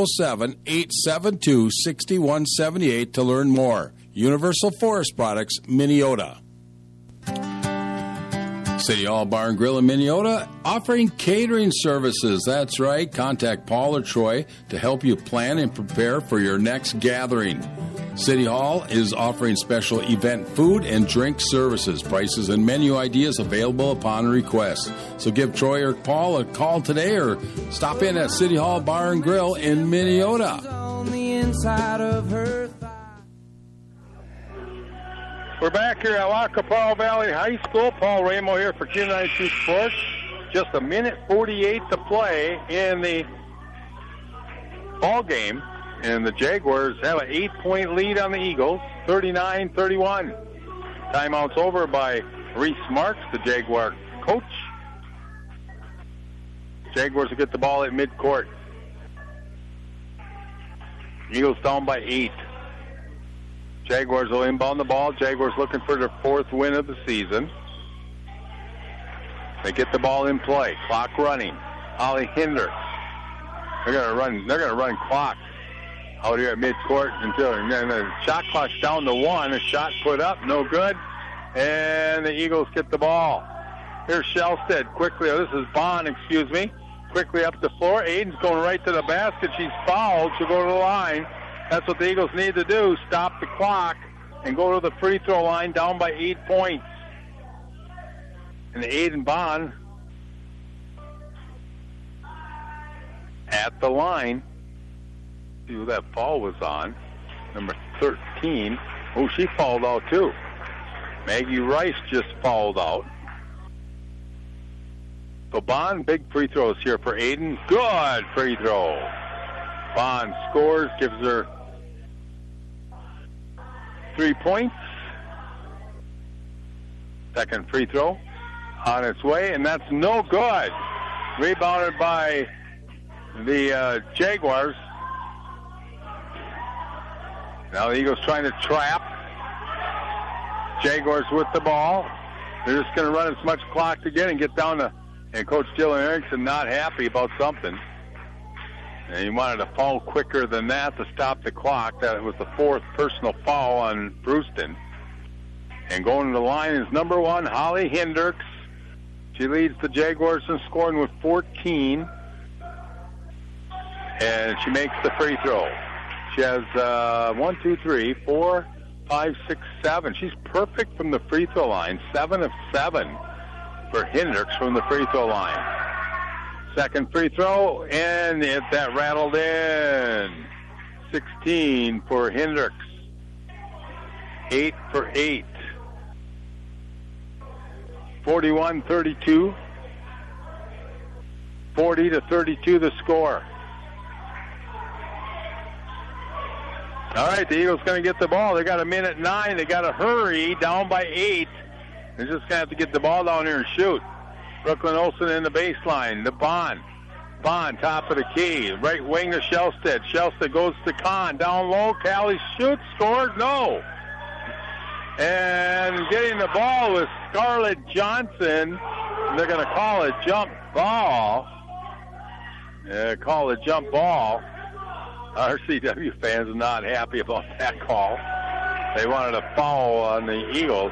[SPEAKER 3] 507-872-6178 to learn more. Universal Forest Products, Minnesota. City Hall Bar and Grill in Minnesota offering catering services. That's right. Contact Paul or Troy to help you plan and prepare for your next gathering. City Hall is offering special event food and drink services. Prices and menu ideas available upon request. So give Troy or Paul a call today or stop in at City Hall Bar and Grill in Minnesota.
[SPEAKER 6] On the inside of her thigh.
[SPEAKER 4] We're back here at La Capella Valley High School. Paul Ramo here for Q92 Sports. Just a minute 48 to play in the ball game. And the Jaguars have an 8-point lead on the Eagles, 39-31. Timeout's over by Reese Marks, the Jaguar coach. Jaguars will get the ball at midcourt. Eagles down by 8. Jaguars will inbound the ball. Jaguars looking for their 4th win of the season. They get the ball in play. Clock running. Holly Hendricks. They're gonna run clock out here at midcourt until the shot clock's down to 1. A shot put up, no good. And the Eagles get the ball. Here's Shelstead quickly. Oh, this is Bond, excuse me. Quickly up the floor. Aiden's going right to the basket. She's fouled. She'll go to the line. That's what the Eagles need to do, stop the clock and go to the free throw line down by 8 points. And Aiden Bond at the line. See who that foul was on. Number 13. Oh, she fouled out too. Maggie Rice just fouled out. So Bond, big free throws here for Aiden. Good free throw. Bond scores, gives her 3 points. Second free throw on its way, and that's no good. Rebounded by the Jaguars. Now the Eagles trying to trap. Jaguars with the ball. They're just going to run as much clock to get and get down to, and Coach Dylan Erickson not happy about something. And he wanted to foul quicker than that to stop the clock. That was the 4th personal foul on Brewston. And going to the line is number 1, Holly Hendricks. She leads the Jaguars in scoring with 14. And she makes the free throw. She has 1, 2, 3, 4, 5, 6, 7. She's perfect from the free throw line. 7 of 7 for Hendricks from the free throw line. Second free throw, and that rattled in. 16 for Hendricks. 8 for 8. 41-32. 40-32 the score. All right, the Eagles going to get the ball. They got a minute 9. They got to hurry, down by 8. They're just going to have to get the ball down here and shoot. Brooklyn Olsen in the baseline. The Bond, top of the key. Right wing to Shellstead. Shellstead goes to Kahn. Down low. Callie shoots. Scores. No. And getting the ball was Scarlett Johnson. They're going to call a jump ball. RCW fans are not happy about that call. They wanted a foul on the Eagles.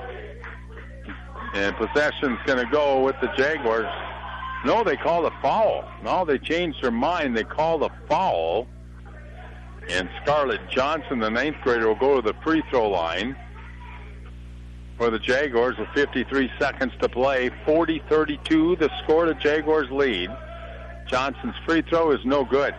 [SPEAKER 4] And possession's going to go with the Jaguars. No, they called a foul. No, they changed their mind. They called a foul. And Scarlett Johnson, the 9th grader, will go to the free throw line for the Jaguars with 53 seconds to play. 40-32, the score. The Jaguars lead. Johnson's free throw is no good.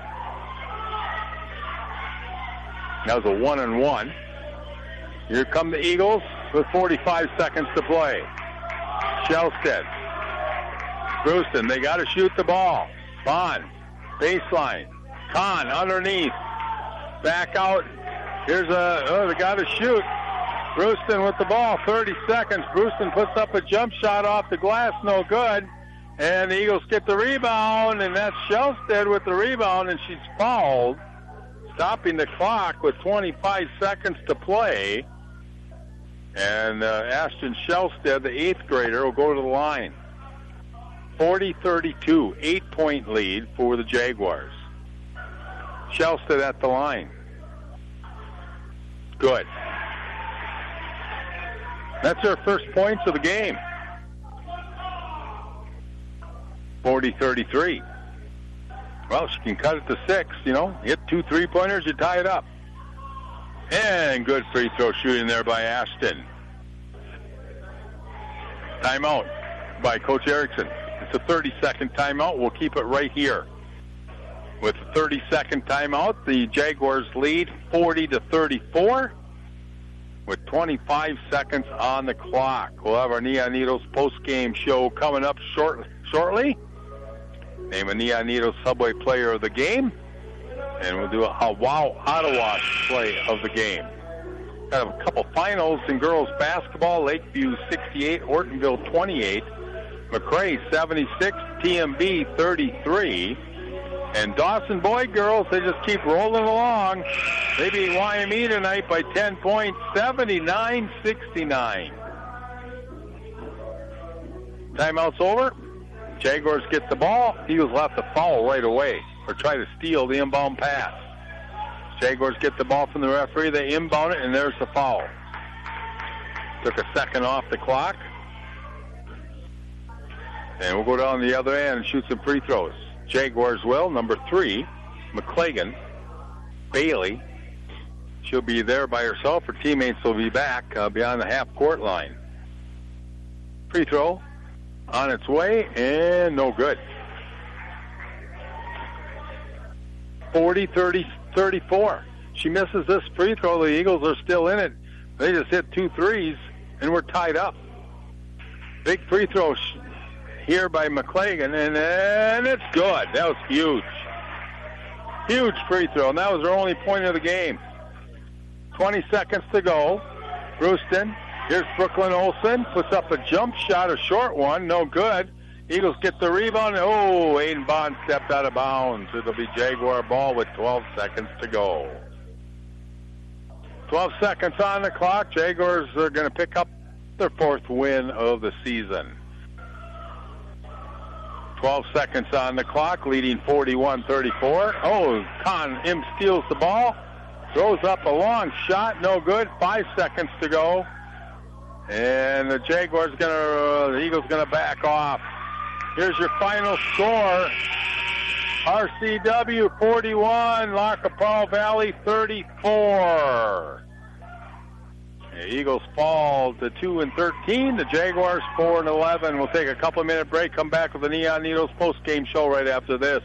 [SPEAKER 4] That was a 1-and-1. Here come the Eagles with 45 seconds to play. Shellstead. Brewston, they got to shoot the ball. Bond, baseline. Kahn underneath. Back out. Here's they got to shoot. Brewston with the ball, 30 seconds. Brewston puts up a jump shot off the glass, no good. And the Eagles get the rebound, and that's Shellstead with the rebound, and she's fouled, stopping the clock with 25 seconds to play. And Ashton Shellstead, the 8th grader, will go to the line. 40-32, 8-point lead for the Jaguars. Shellstead at the line. Good. That's her first points of the game. 40-33. Well, she can cut it to 6, Hit 2 3-pointers, you tie it up. And good free throw shooting there by Ashton. Timeout by Coach Erickson. It's a 30-second timeout. We'll keep it right here. With a 30-second timeout, the Jaguars lead 40-34 with 25 seconds on the clock. We'll have our Neon Needles post-game show coming up shortly. Name a Neon Needles Subway player of the game. And we'll do a Wow Ottawa play of the game. Got a couple finals in girls basketball. Lakeview 68, Ortonville 28. McRae 76, TMB 33. And Dawson boy girls, they just keep rolling along. They beat YME tonight by 10 points, 79-69. Timeout's over. Jaguars get the ball. Eagles will have to foul right away or try to steal the inbound pass. Jaguars get the ball from the referee. They inbound it, and there's the foul. Took a second off the clock. And we'll go down the other end and shoot some free throws. Jaguars will. Number 3, McClagan. Bailey. She'll be there by herself. Her teammates will be back beyond the half-court line. Free throw on its way, and no good. 40-34. She misses this free throw. The Eagles are still in it. They just hit 2 threes, and we're tied up. Big free throw here by McClagan, and it's good. That was huge. Huge free throw, and that was her only point of the game. 20 seconds to go. Brewston. Here's Brooklyn Olsen. Puts up a jump shot, a short one. No good. Eagles get the rebound. Oh, Aiden Bond stepped out of bounds. It'll be Jaguar ball with 12 seconds to go. 12 seconds on the clock. Jaguars are going to pick up their 4th win of the season. 12 seconds on the clock, leading 41-34. Oh, Con Im steals the ball. Throws up a long shot, no good. 5 seconds to go. And the Eagles going to back off. Here's your final score. RCW 41, La Capral Valley 34. The Eagles fall to 2-13. The Jaguars 4-11. We'll take a couple-minute break. Come back with the Neon Needles post-game show right after this.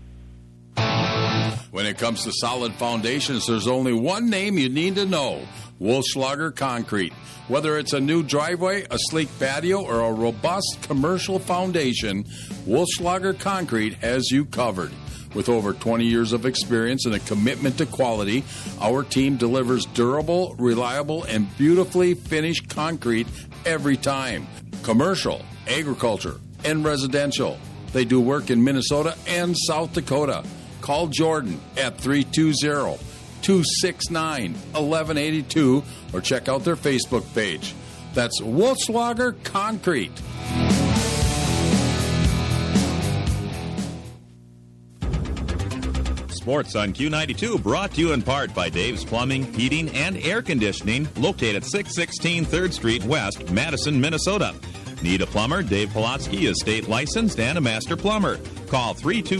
[SPEAKER 3] When it comes to solid foundations, there's only one name you need to know: Wolfschlager Concrete. Whether it's a new driveway, a sleek patio, or a robust commercial foundation, Wolfschlager Concrete has you covered. With over 20 years of experience and a commitment to quality, our team delivers durable, reliable, and beautifully finished concrete every time. Commercial, agriculture, and residential. They do work in Minnesota and South Dakota. Call Jordan at 320-269-1182 or check out their Facebook page. That's Wolfschlager Concrete.
[SPEAKER 7] Sports on Q92 brought to you in part by Dave's Plumbing, Heating, and Air Conditioning, located at 616 3rd Street West, Madison, Minnesota. Need a plumber? Dave Polotsky is state licensed and a master plumber. Call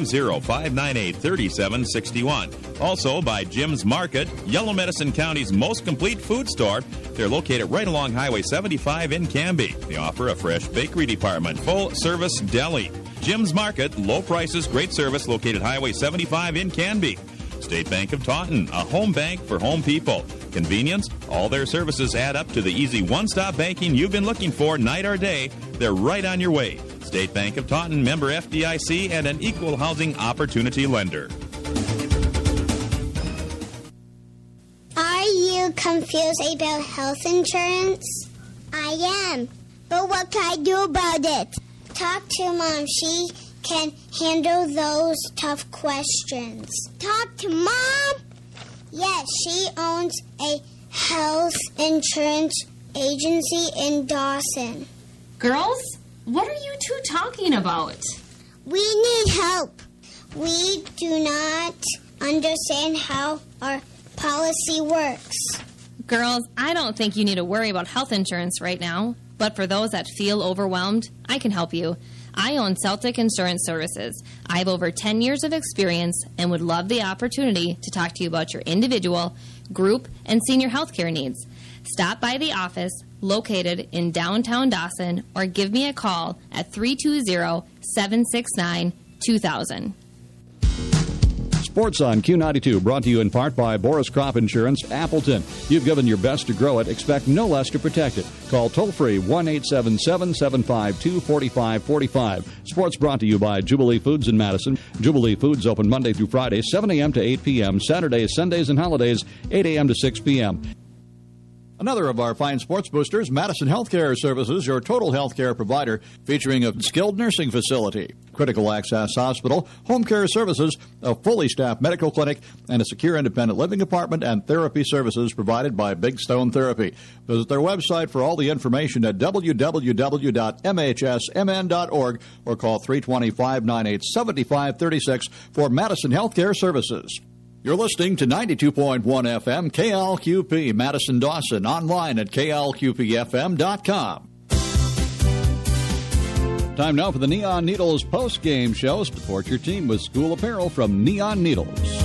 [SPEAKER 7] 320-598-3761. Also by Jim's Market, Yellow Medicine County's most complete food store. They're located right along Highway 75 in Canby. They offer a fresh bakery department, full-service deli. Jim's Market, low prices, great service, located Highway 75 in Canby. State Bank of Taunton, a home bank for home people. Convenience, all their services add up to the easy one-stop banking you've been looking for night or day. They're right on your way. State Bank of Taunton, member FDIC, and an equal housing opportunity lender.
[SPEAKER 12] Are you confused about health insurance? I am. But what can I do about it? Talk to Mom. She can handle those tough questions. Talk to Mom? Yes, she owns a health insurance agency in Dawson.
[SPEAKER 13] Girls, what are you two talking about?
[SPEAKER 12] We need help. We do not understand how our policy works.
[SPEAKER 14] Girls, I don't think you need to worry about health insurance right now. But for those that feel overwhelmed, I can help you. I own Celtic Insurance Services. I have over 10 years of experience and would love the opportunity to talk to you about your individual, group, and senior health care needs. Stop by the office located in downtown Dawson or give me a call at 320-769-2000.
[SPEAKER 1] Sports on Q92, brought to you in part by Boris Crop Insurance, Appleton. You've given your best to grow it. Expect no less to protect it. Call toll-free 1-877-752-4545. Sports brought to you by Jubilee Foods in Madison. Jubilee Foods open Monday through Friday, 7 a.m. to 8 p.m., Saturdays, Sundays, and holidays, 8 a.m. to 6 p.m. Another of our fine sports boosters, Madison Healthcare Services, your total healthcare provider, featuring a skilled nursing facility, critical access hospital, home care services, a fully staffed medical clinic, and a secure independent living apartment and therapy services provided by Big Stone Therapy. Visit their website for all the information at www.mhsmn.org or call 320-598-7536 for Madison Healthcare Services. You're listening to 92.1 FM KLQP Madison Dawson, online at klqpfm.com. Time now for the Neon Needles post-game show. Support your team with school apparel from Neon Needles.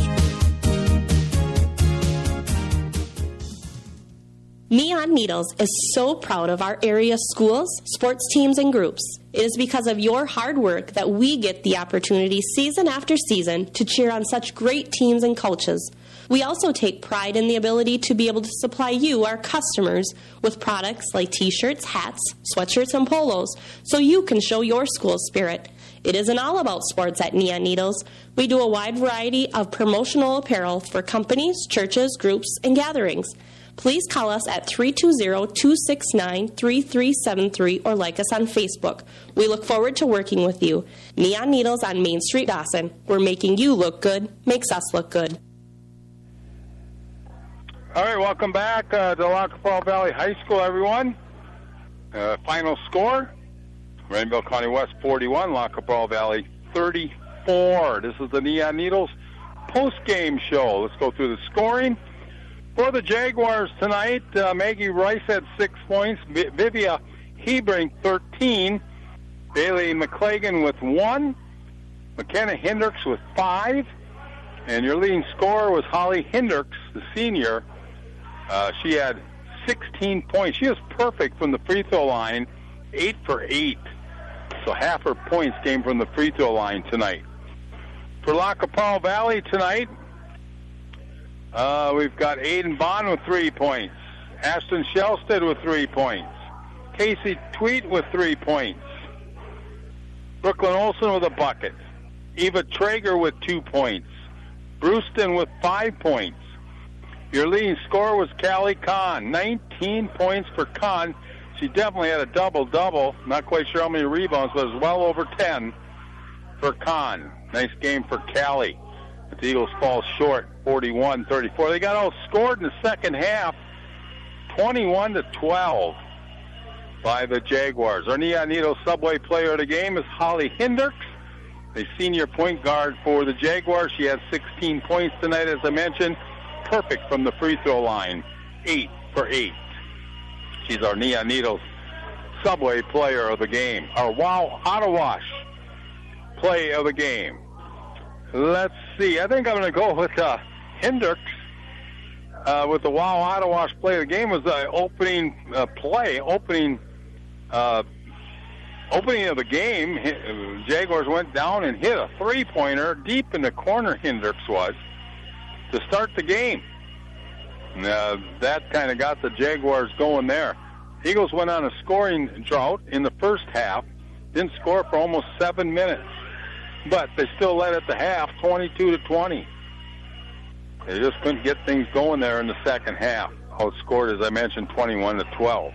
[SPEAKER 15] Neon Needles is so proud of our area schools, sports teams, and groups. It is because of your hard work that we get the opportunity season after season to cheer on such great teams and coaches. We also take pride in the ability to be able to supply you, our customers, with products like t-shirts, hats, sweatshirts, and polos, so you can show your school spirit. It isn't all about sports at Neon Needles. We do a wide variety of promotional apparel for companies, churches, groups, and gatherings. Please call us at 320-269-3373 or like us on Facebook. We look forward to working with you. Neon Needles on Main Street, Dawson. We're making you look good, makes us look good.
[SPEAKER 4] All right, welcome back to La Capella Valley High School, everyone. Final score, Rainbow County West 41, La Capella Valley 34. This is the Neon Needles post-game show. Let's go through the scoring. For the Jaguars tonight, Maggie Rice had 6 points, Vivia Hebring 13, Bailey McClagan with 1, McKenna Hendricks with 5, and your leading scorer was Holly Hendricks, the senior. She had 16 points. She was perfect from the free throw line, 8 for 8. So half her points came from the free throw line tonight. For La Capella Valley tonight, we've got Aiden Bond with 3 points, Ashton Shelsted with 3 points, Casey Tweet with 3 points, Brooklyn Olson with a bucket, Eva Traeger with 2 points, Brewston with 5 points. Your leading scorer was Callie Kahn, 19 points for Kahn. She definitely had a double-double. Not quite sure how many rebounds, but it was well over 10 for Kahn. Nice game for Callie. But the Eagles fall short, 41-34. They got outscored in the second half, 21-12 by the Jaguars. Our Neon Needle Subway player of the game is Holly Hendricks, the senior point guard for the Jaguars. She has 16 points tonight, as I mentioned. Perfect from the free throw line, 8 for 8. She's our Neon Needles Subway player of the game. Our Wow Auto Wash play of the game. Let's see. I think I'm going to go with Hendricks with the Wow Auto Wash play of the game. Was the opening play, opening of the game. Jaguars went down and hit a three-pointer deep in the corner. Hendricks was to start the game. That kind of got the Jaguars going there. Eagles went on a scoring drought in the first half. Didn't score for almost 7 minutes. But they still led at the half, 22-20. They just couldn't get things going there in the second half. Outscored, as I mentioned, 21-12.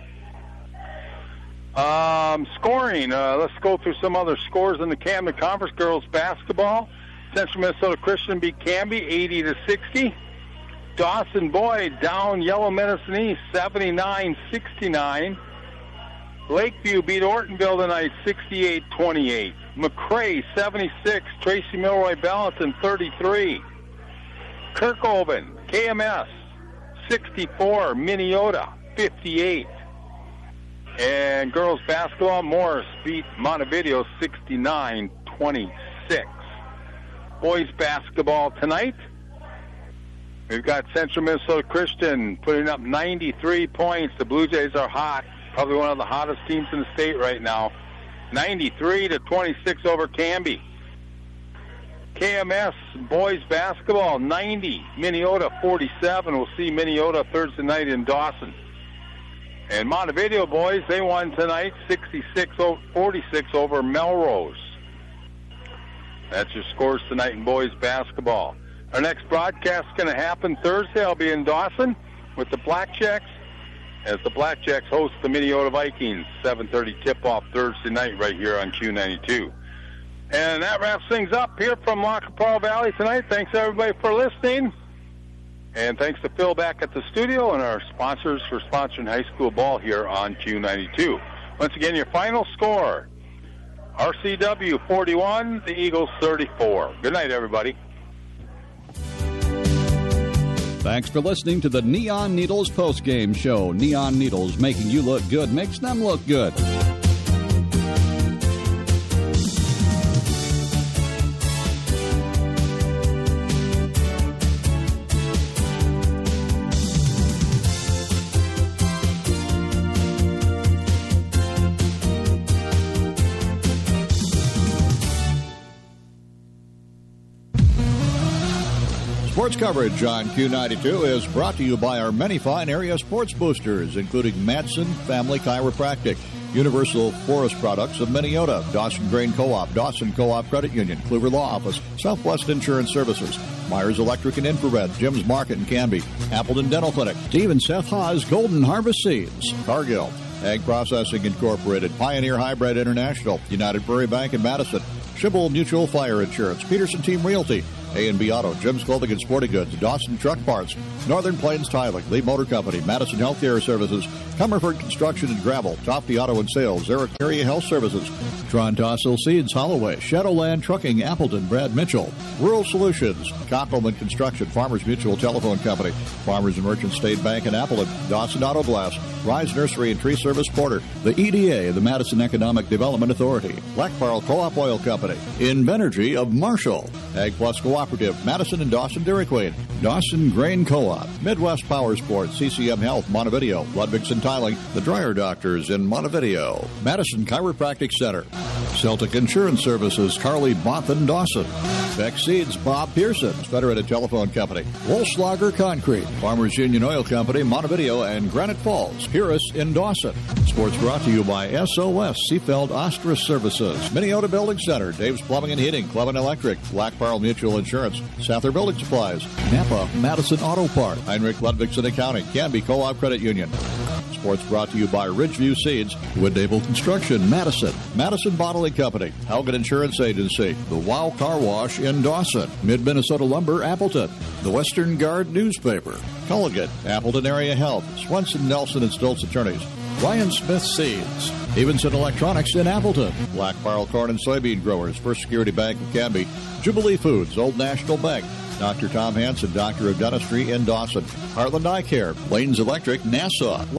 [SPEAKER 4] Scoring. Let's go through some other scores in the Camden Conference. Girls basketball. Central Minnesota Christian beat Canby 80-60. Dawson Boyd down Yellow Medicine East 79-69. Lakeview beat Ortonville tonight 68-28. McRae 76, Tracy Milroy Valentin 33. Kirkhoven, KMS 64, Minneota 58. And girls basketball, Morris beat Montevideo 69-26. Boys basketball tonight, we've got Central Minnesota Christian putting up 93 points. The Blue Jays are hot, probably one of the hottest teams in the state right now. 93-26 over Canby. KMS boys basketball 90, Minneota 47. We'll see Minneota Thursday night in Dawson. And Montevideo boys, they won tonight 66-46 over Melrose. That's your scores tonight in boys basketball. Our next broadcast is going to happen Thursday. I'll be in Dawson with the Blackjacks as the Blackjacks host the Minneota Vikings. 7:30 tip-off Thursday night right here on Q92. And that wraps things up here from La Capella Valley tonight. Thanks, everybody, for listening. And thanks to Phil back at the studio and our sponsors for sponsoring high school ball here on Q92. Once again, your final score, RCW 41, the Eagles 34. Good night, everybody.
[SPEAKER 1] Thanks for listening to the Neon Needles postgame show. Neon Needles, making you look good makes them look good. Sports coverage on Q92 is brought to you by our many fine area sports boosters, including Madsen Family Chiropractic, Universal Forest Products of Minneota, Dawson Grain Co-op, Dawson Co-op Credit Union, Kluver Law Office, Southwest Insurance Services, Myers Electric and Infrared, Jim's Market in Canby, Appleton Dental Clinic, Steve and Seth Haas Golden Harvest Seeds, Cargill, Ag Processing Incorporated, Pioneer Hybrid International, United Prairie Bank in Madison, Schibble Mutual Fire Insurance, Peterson Team Realty, A&B Auto, Jim's Clothing and Sporting Goods, Dawson Truck Parts, Northern Plains Tiling, Lee Motor Company, Madison Healthcare Services, Comerford Construction and Gravel, Tofty Auto and Sales, Eric Area Health Services, Tron-Tossil Seeds, Holloway, Shadowland Trucking, Appleton, Brad Mitchell, Rural Solutions, Koppelman Construction, Farmers Mutual Telephone Company, Farmers and Merchant State Bank in Appleton, Dawson Auto Glass, Rise Nursery and Tree Service Porter, the EDA, the Madison Economic Development Authority, Black Barrel Co-op Oil Company, Invenergy of Marshall, Ag Plus Cooperative, Madison and Dawson Dairy Queen, Dawson Grain Co-op, Midwest Power Sports, CCM Health, Montevideo, Ludwigson Tiling, the Dryer Doctors in Montevideo, Madison Chiropractic Center, Celtic Insurance Services, Carly Bothan Dawson, Beck Seeds, Bob Pearson's Federated Telephone Company, Wolfslager Concrete, Farmers Union Oil Company, Montevideo and Granite Falls, Purus in Dawson. Sports brought to you by SOS Seafeld Ostras Services, Minneota Building Center, Dave's Plumbing and Heating, Club and Electric, Black Barrel Mutual Insurance, Sather Building Supplies, Napa Madison Auto Part, Heinrich Ludwigson Accounting, Canby Co-op Credit Union. Sports brought to you by Ridgeview Seeds, Woodable Construction, Madison, Madison Bottling Company, Haugen Insurance Agency, the Wow Car Wash in Dawson, Mid-Minnesota Lumber, Appleton, the Western Guard Newspaper, Culligan, Appleton Area Health, Swenson, Nelson, and Stoltz Attorneys, Ryan Smith Seeds, Evenson Electronics in Appleton, Black Barrel Corn and Soybean Growers, First Security Bank of Canby, Jubilee Foods, Old National Bank, Dr. Tom Hansen, Doctor of Dentistry in Dawson, Heartland Eye Care, Lanes Electric, Nassau.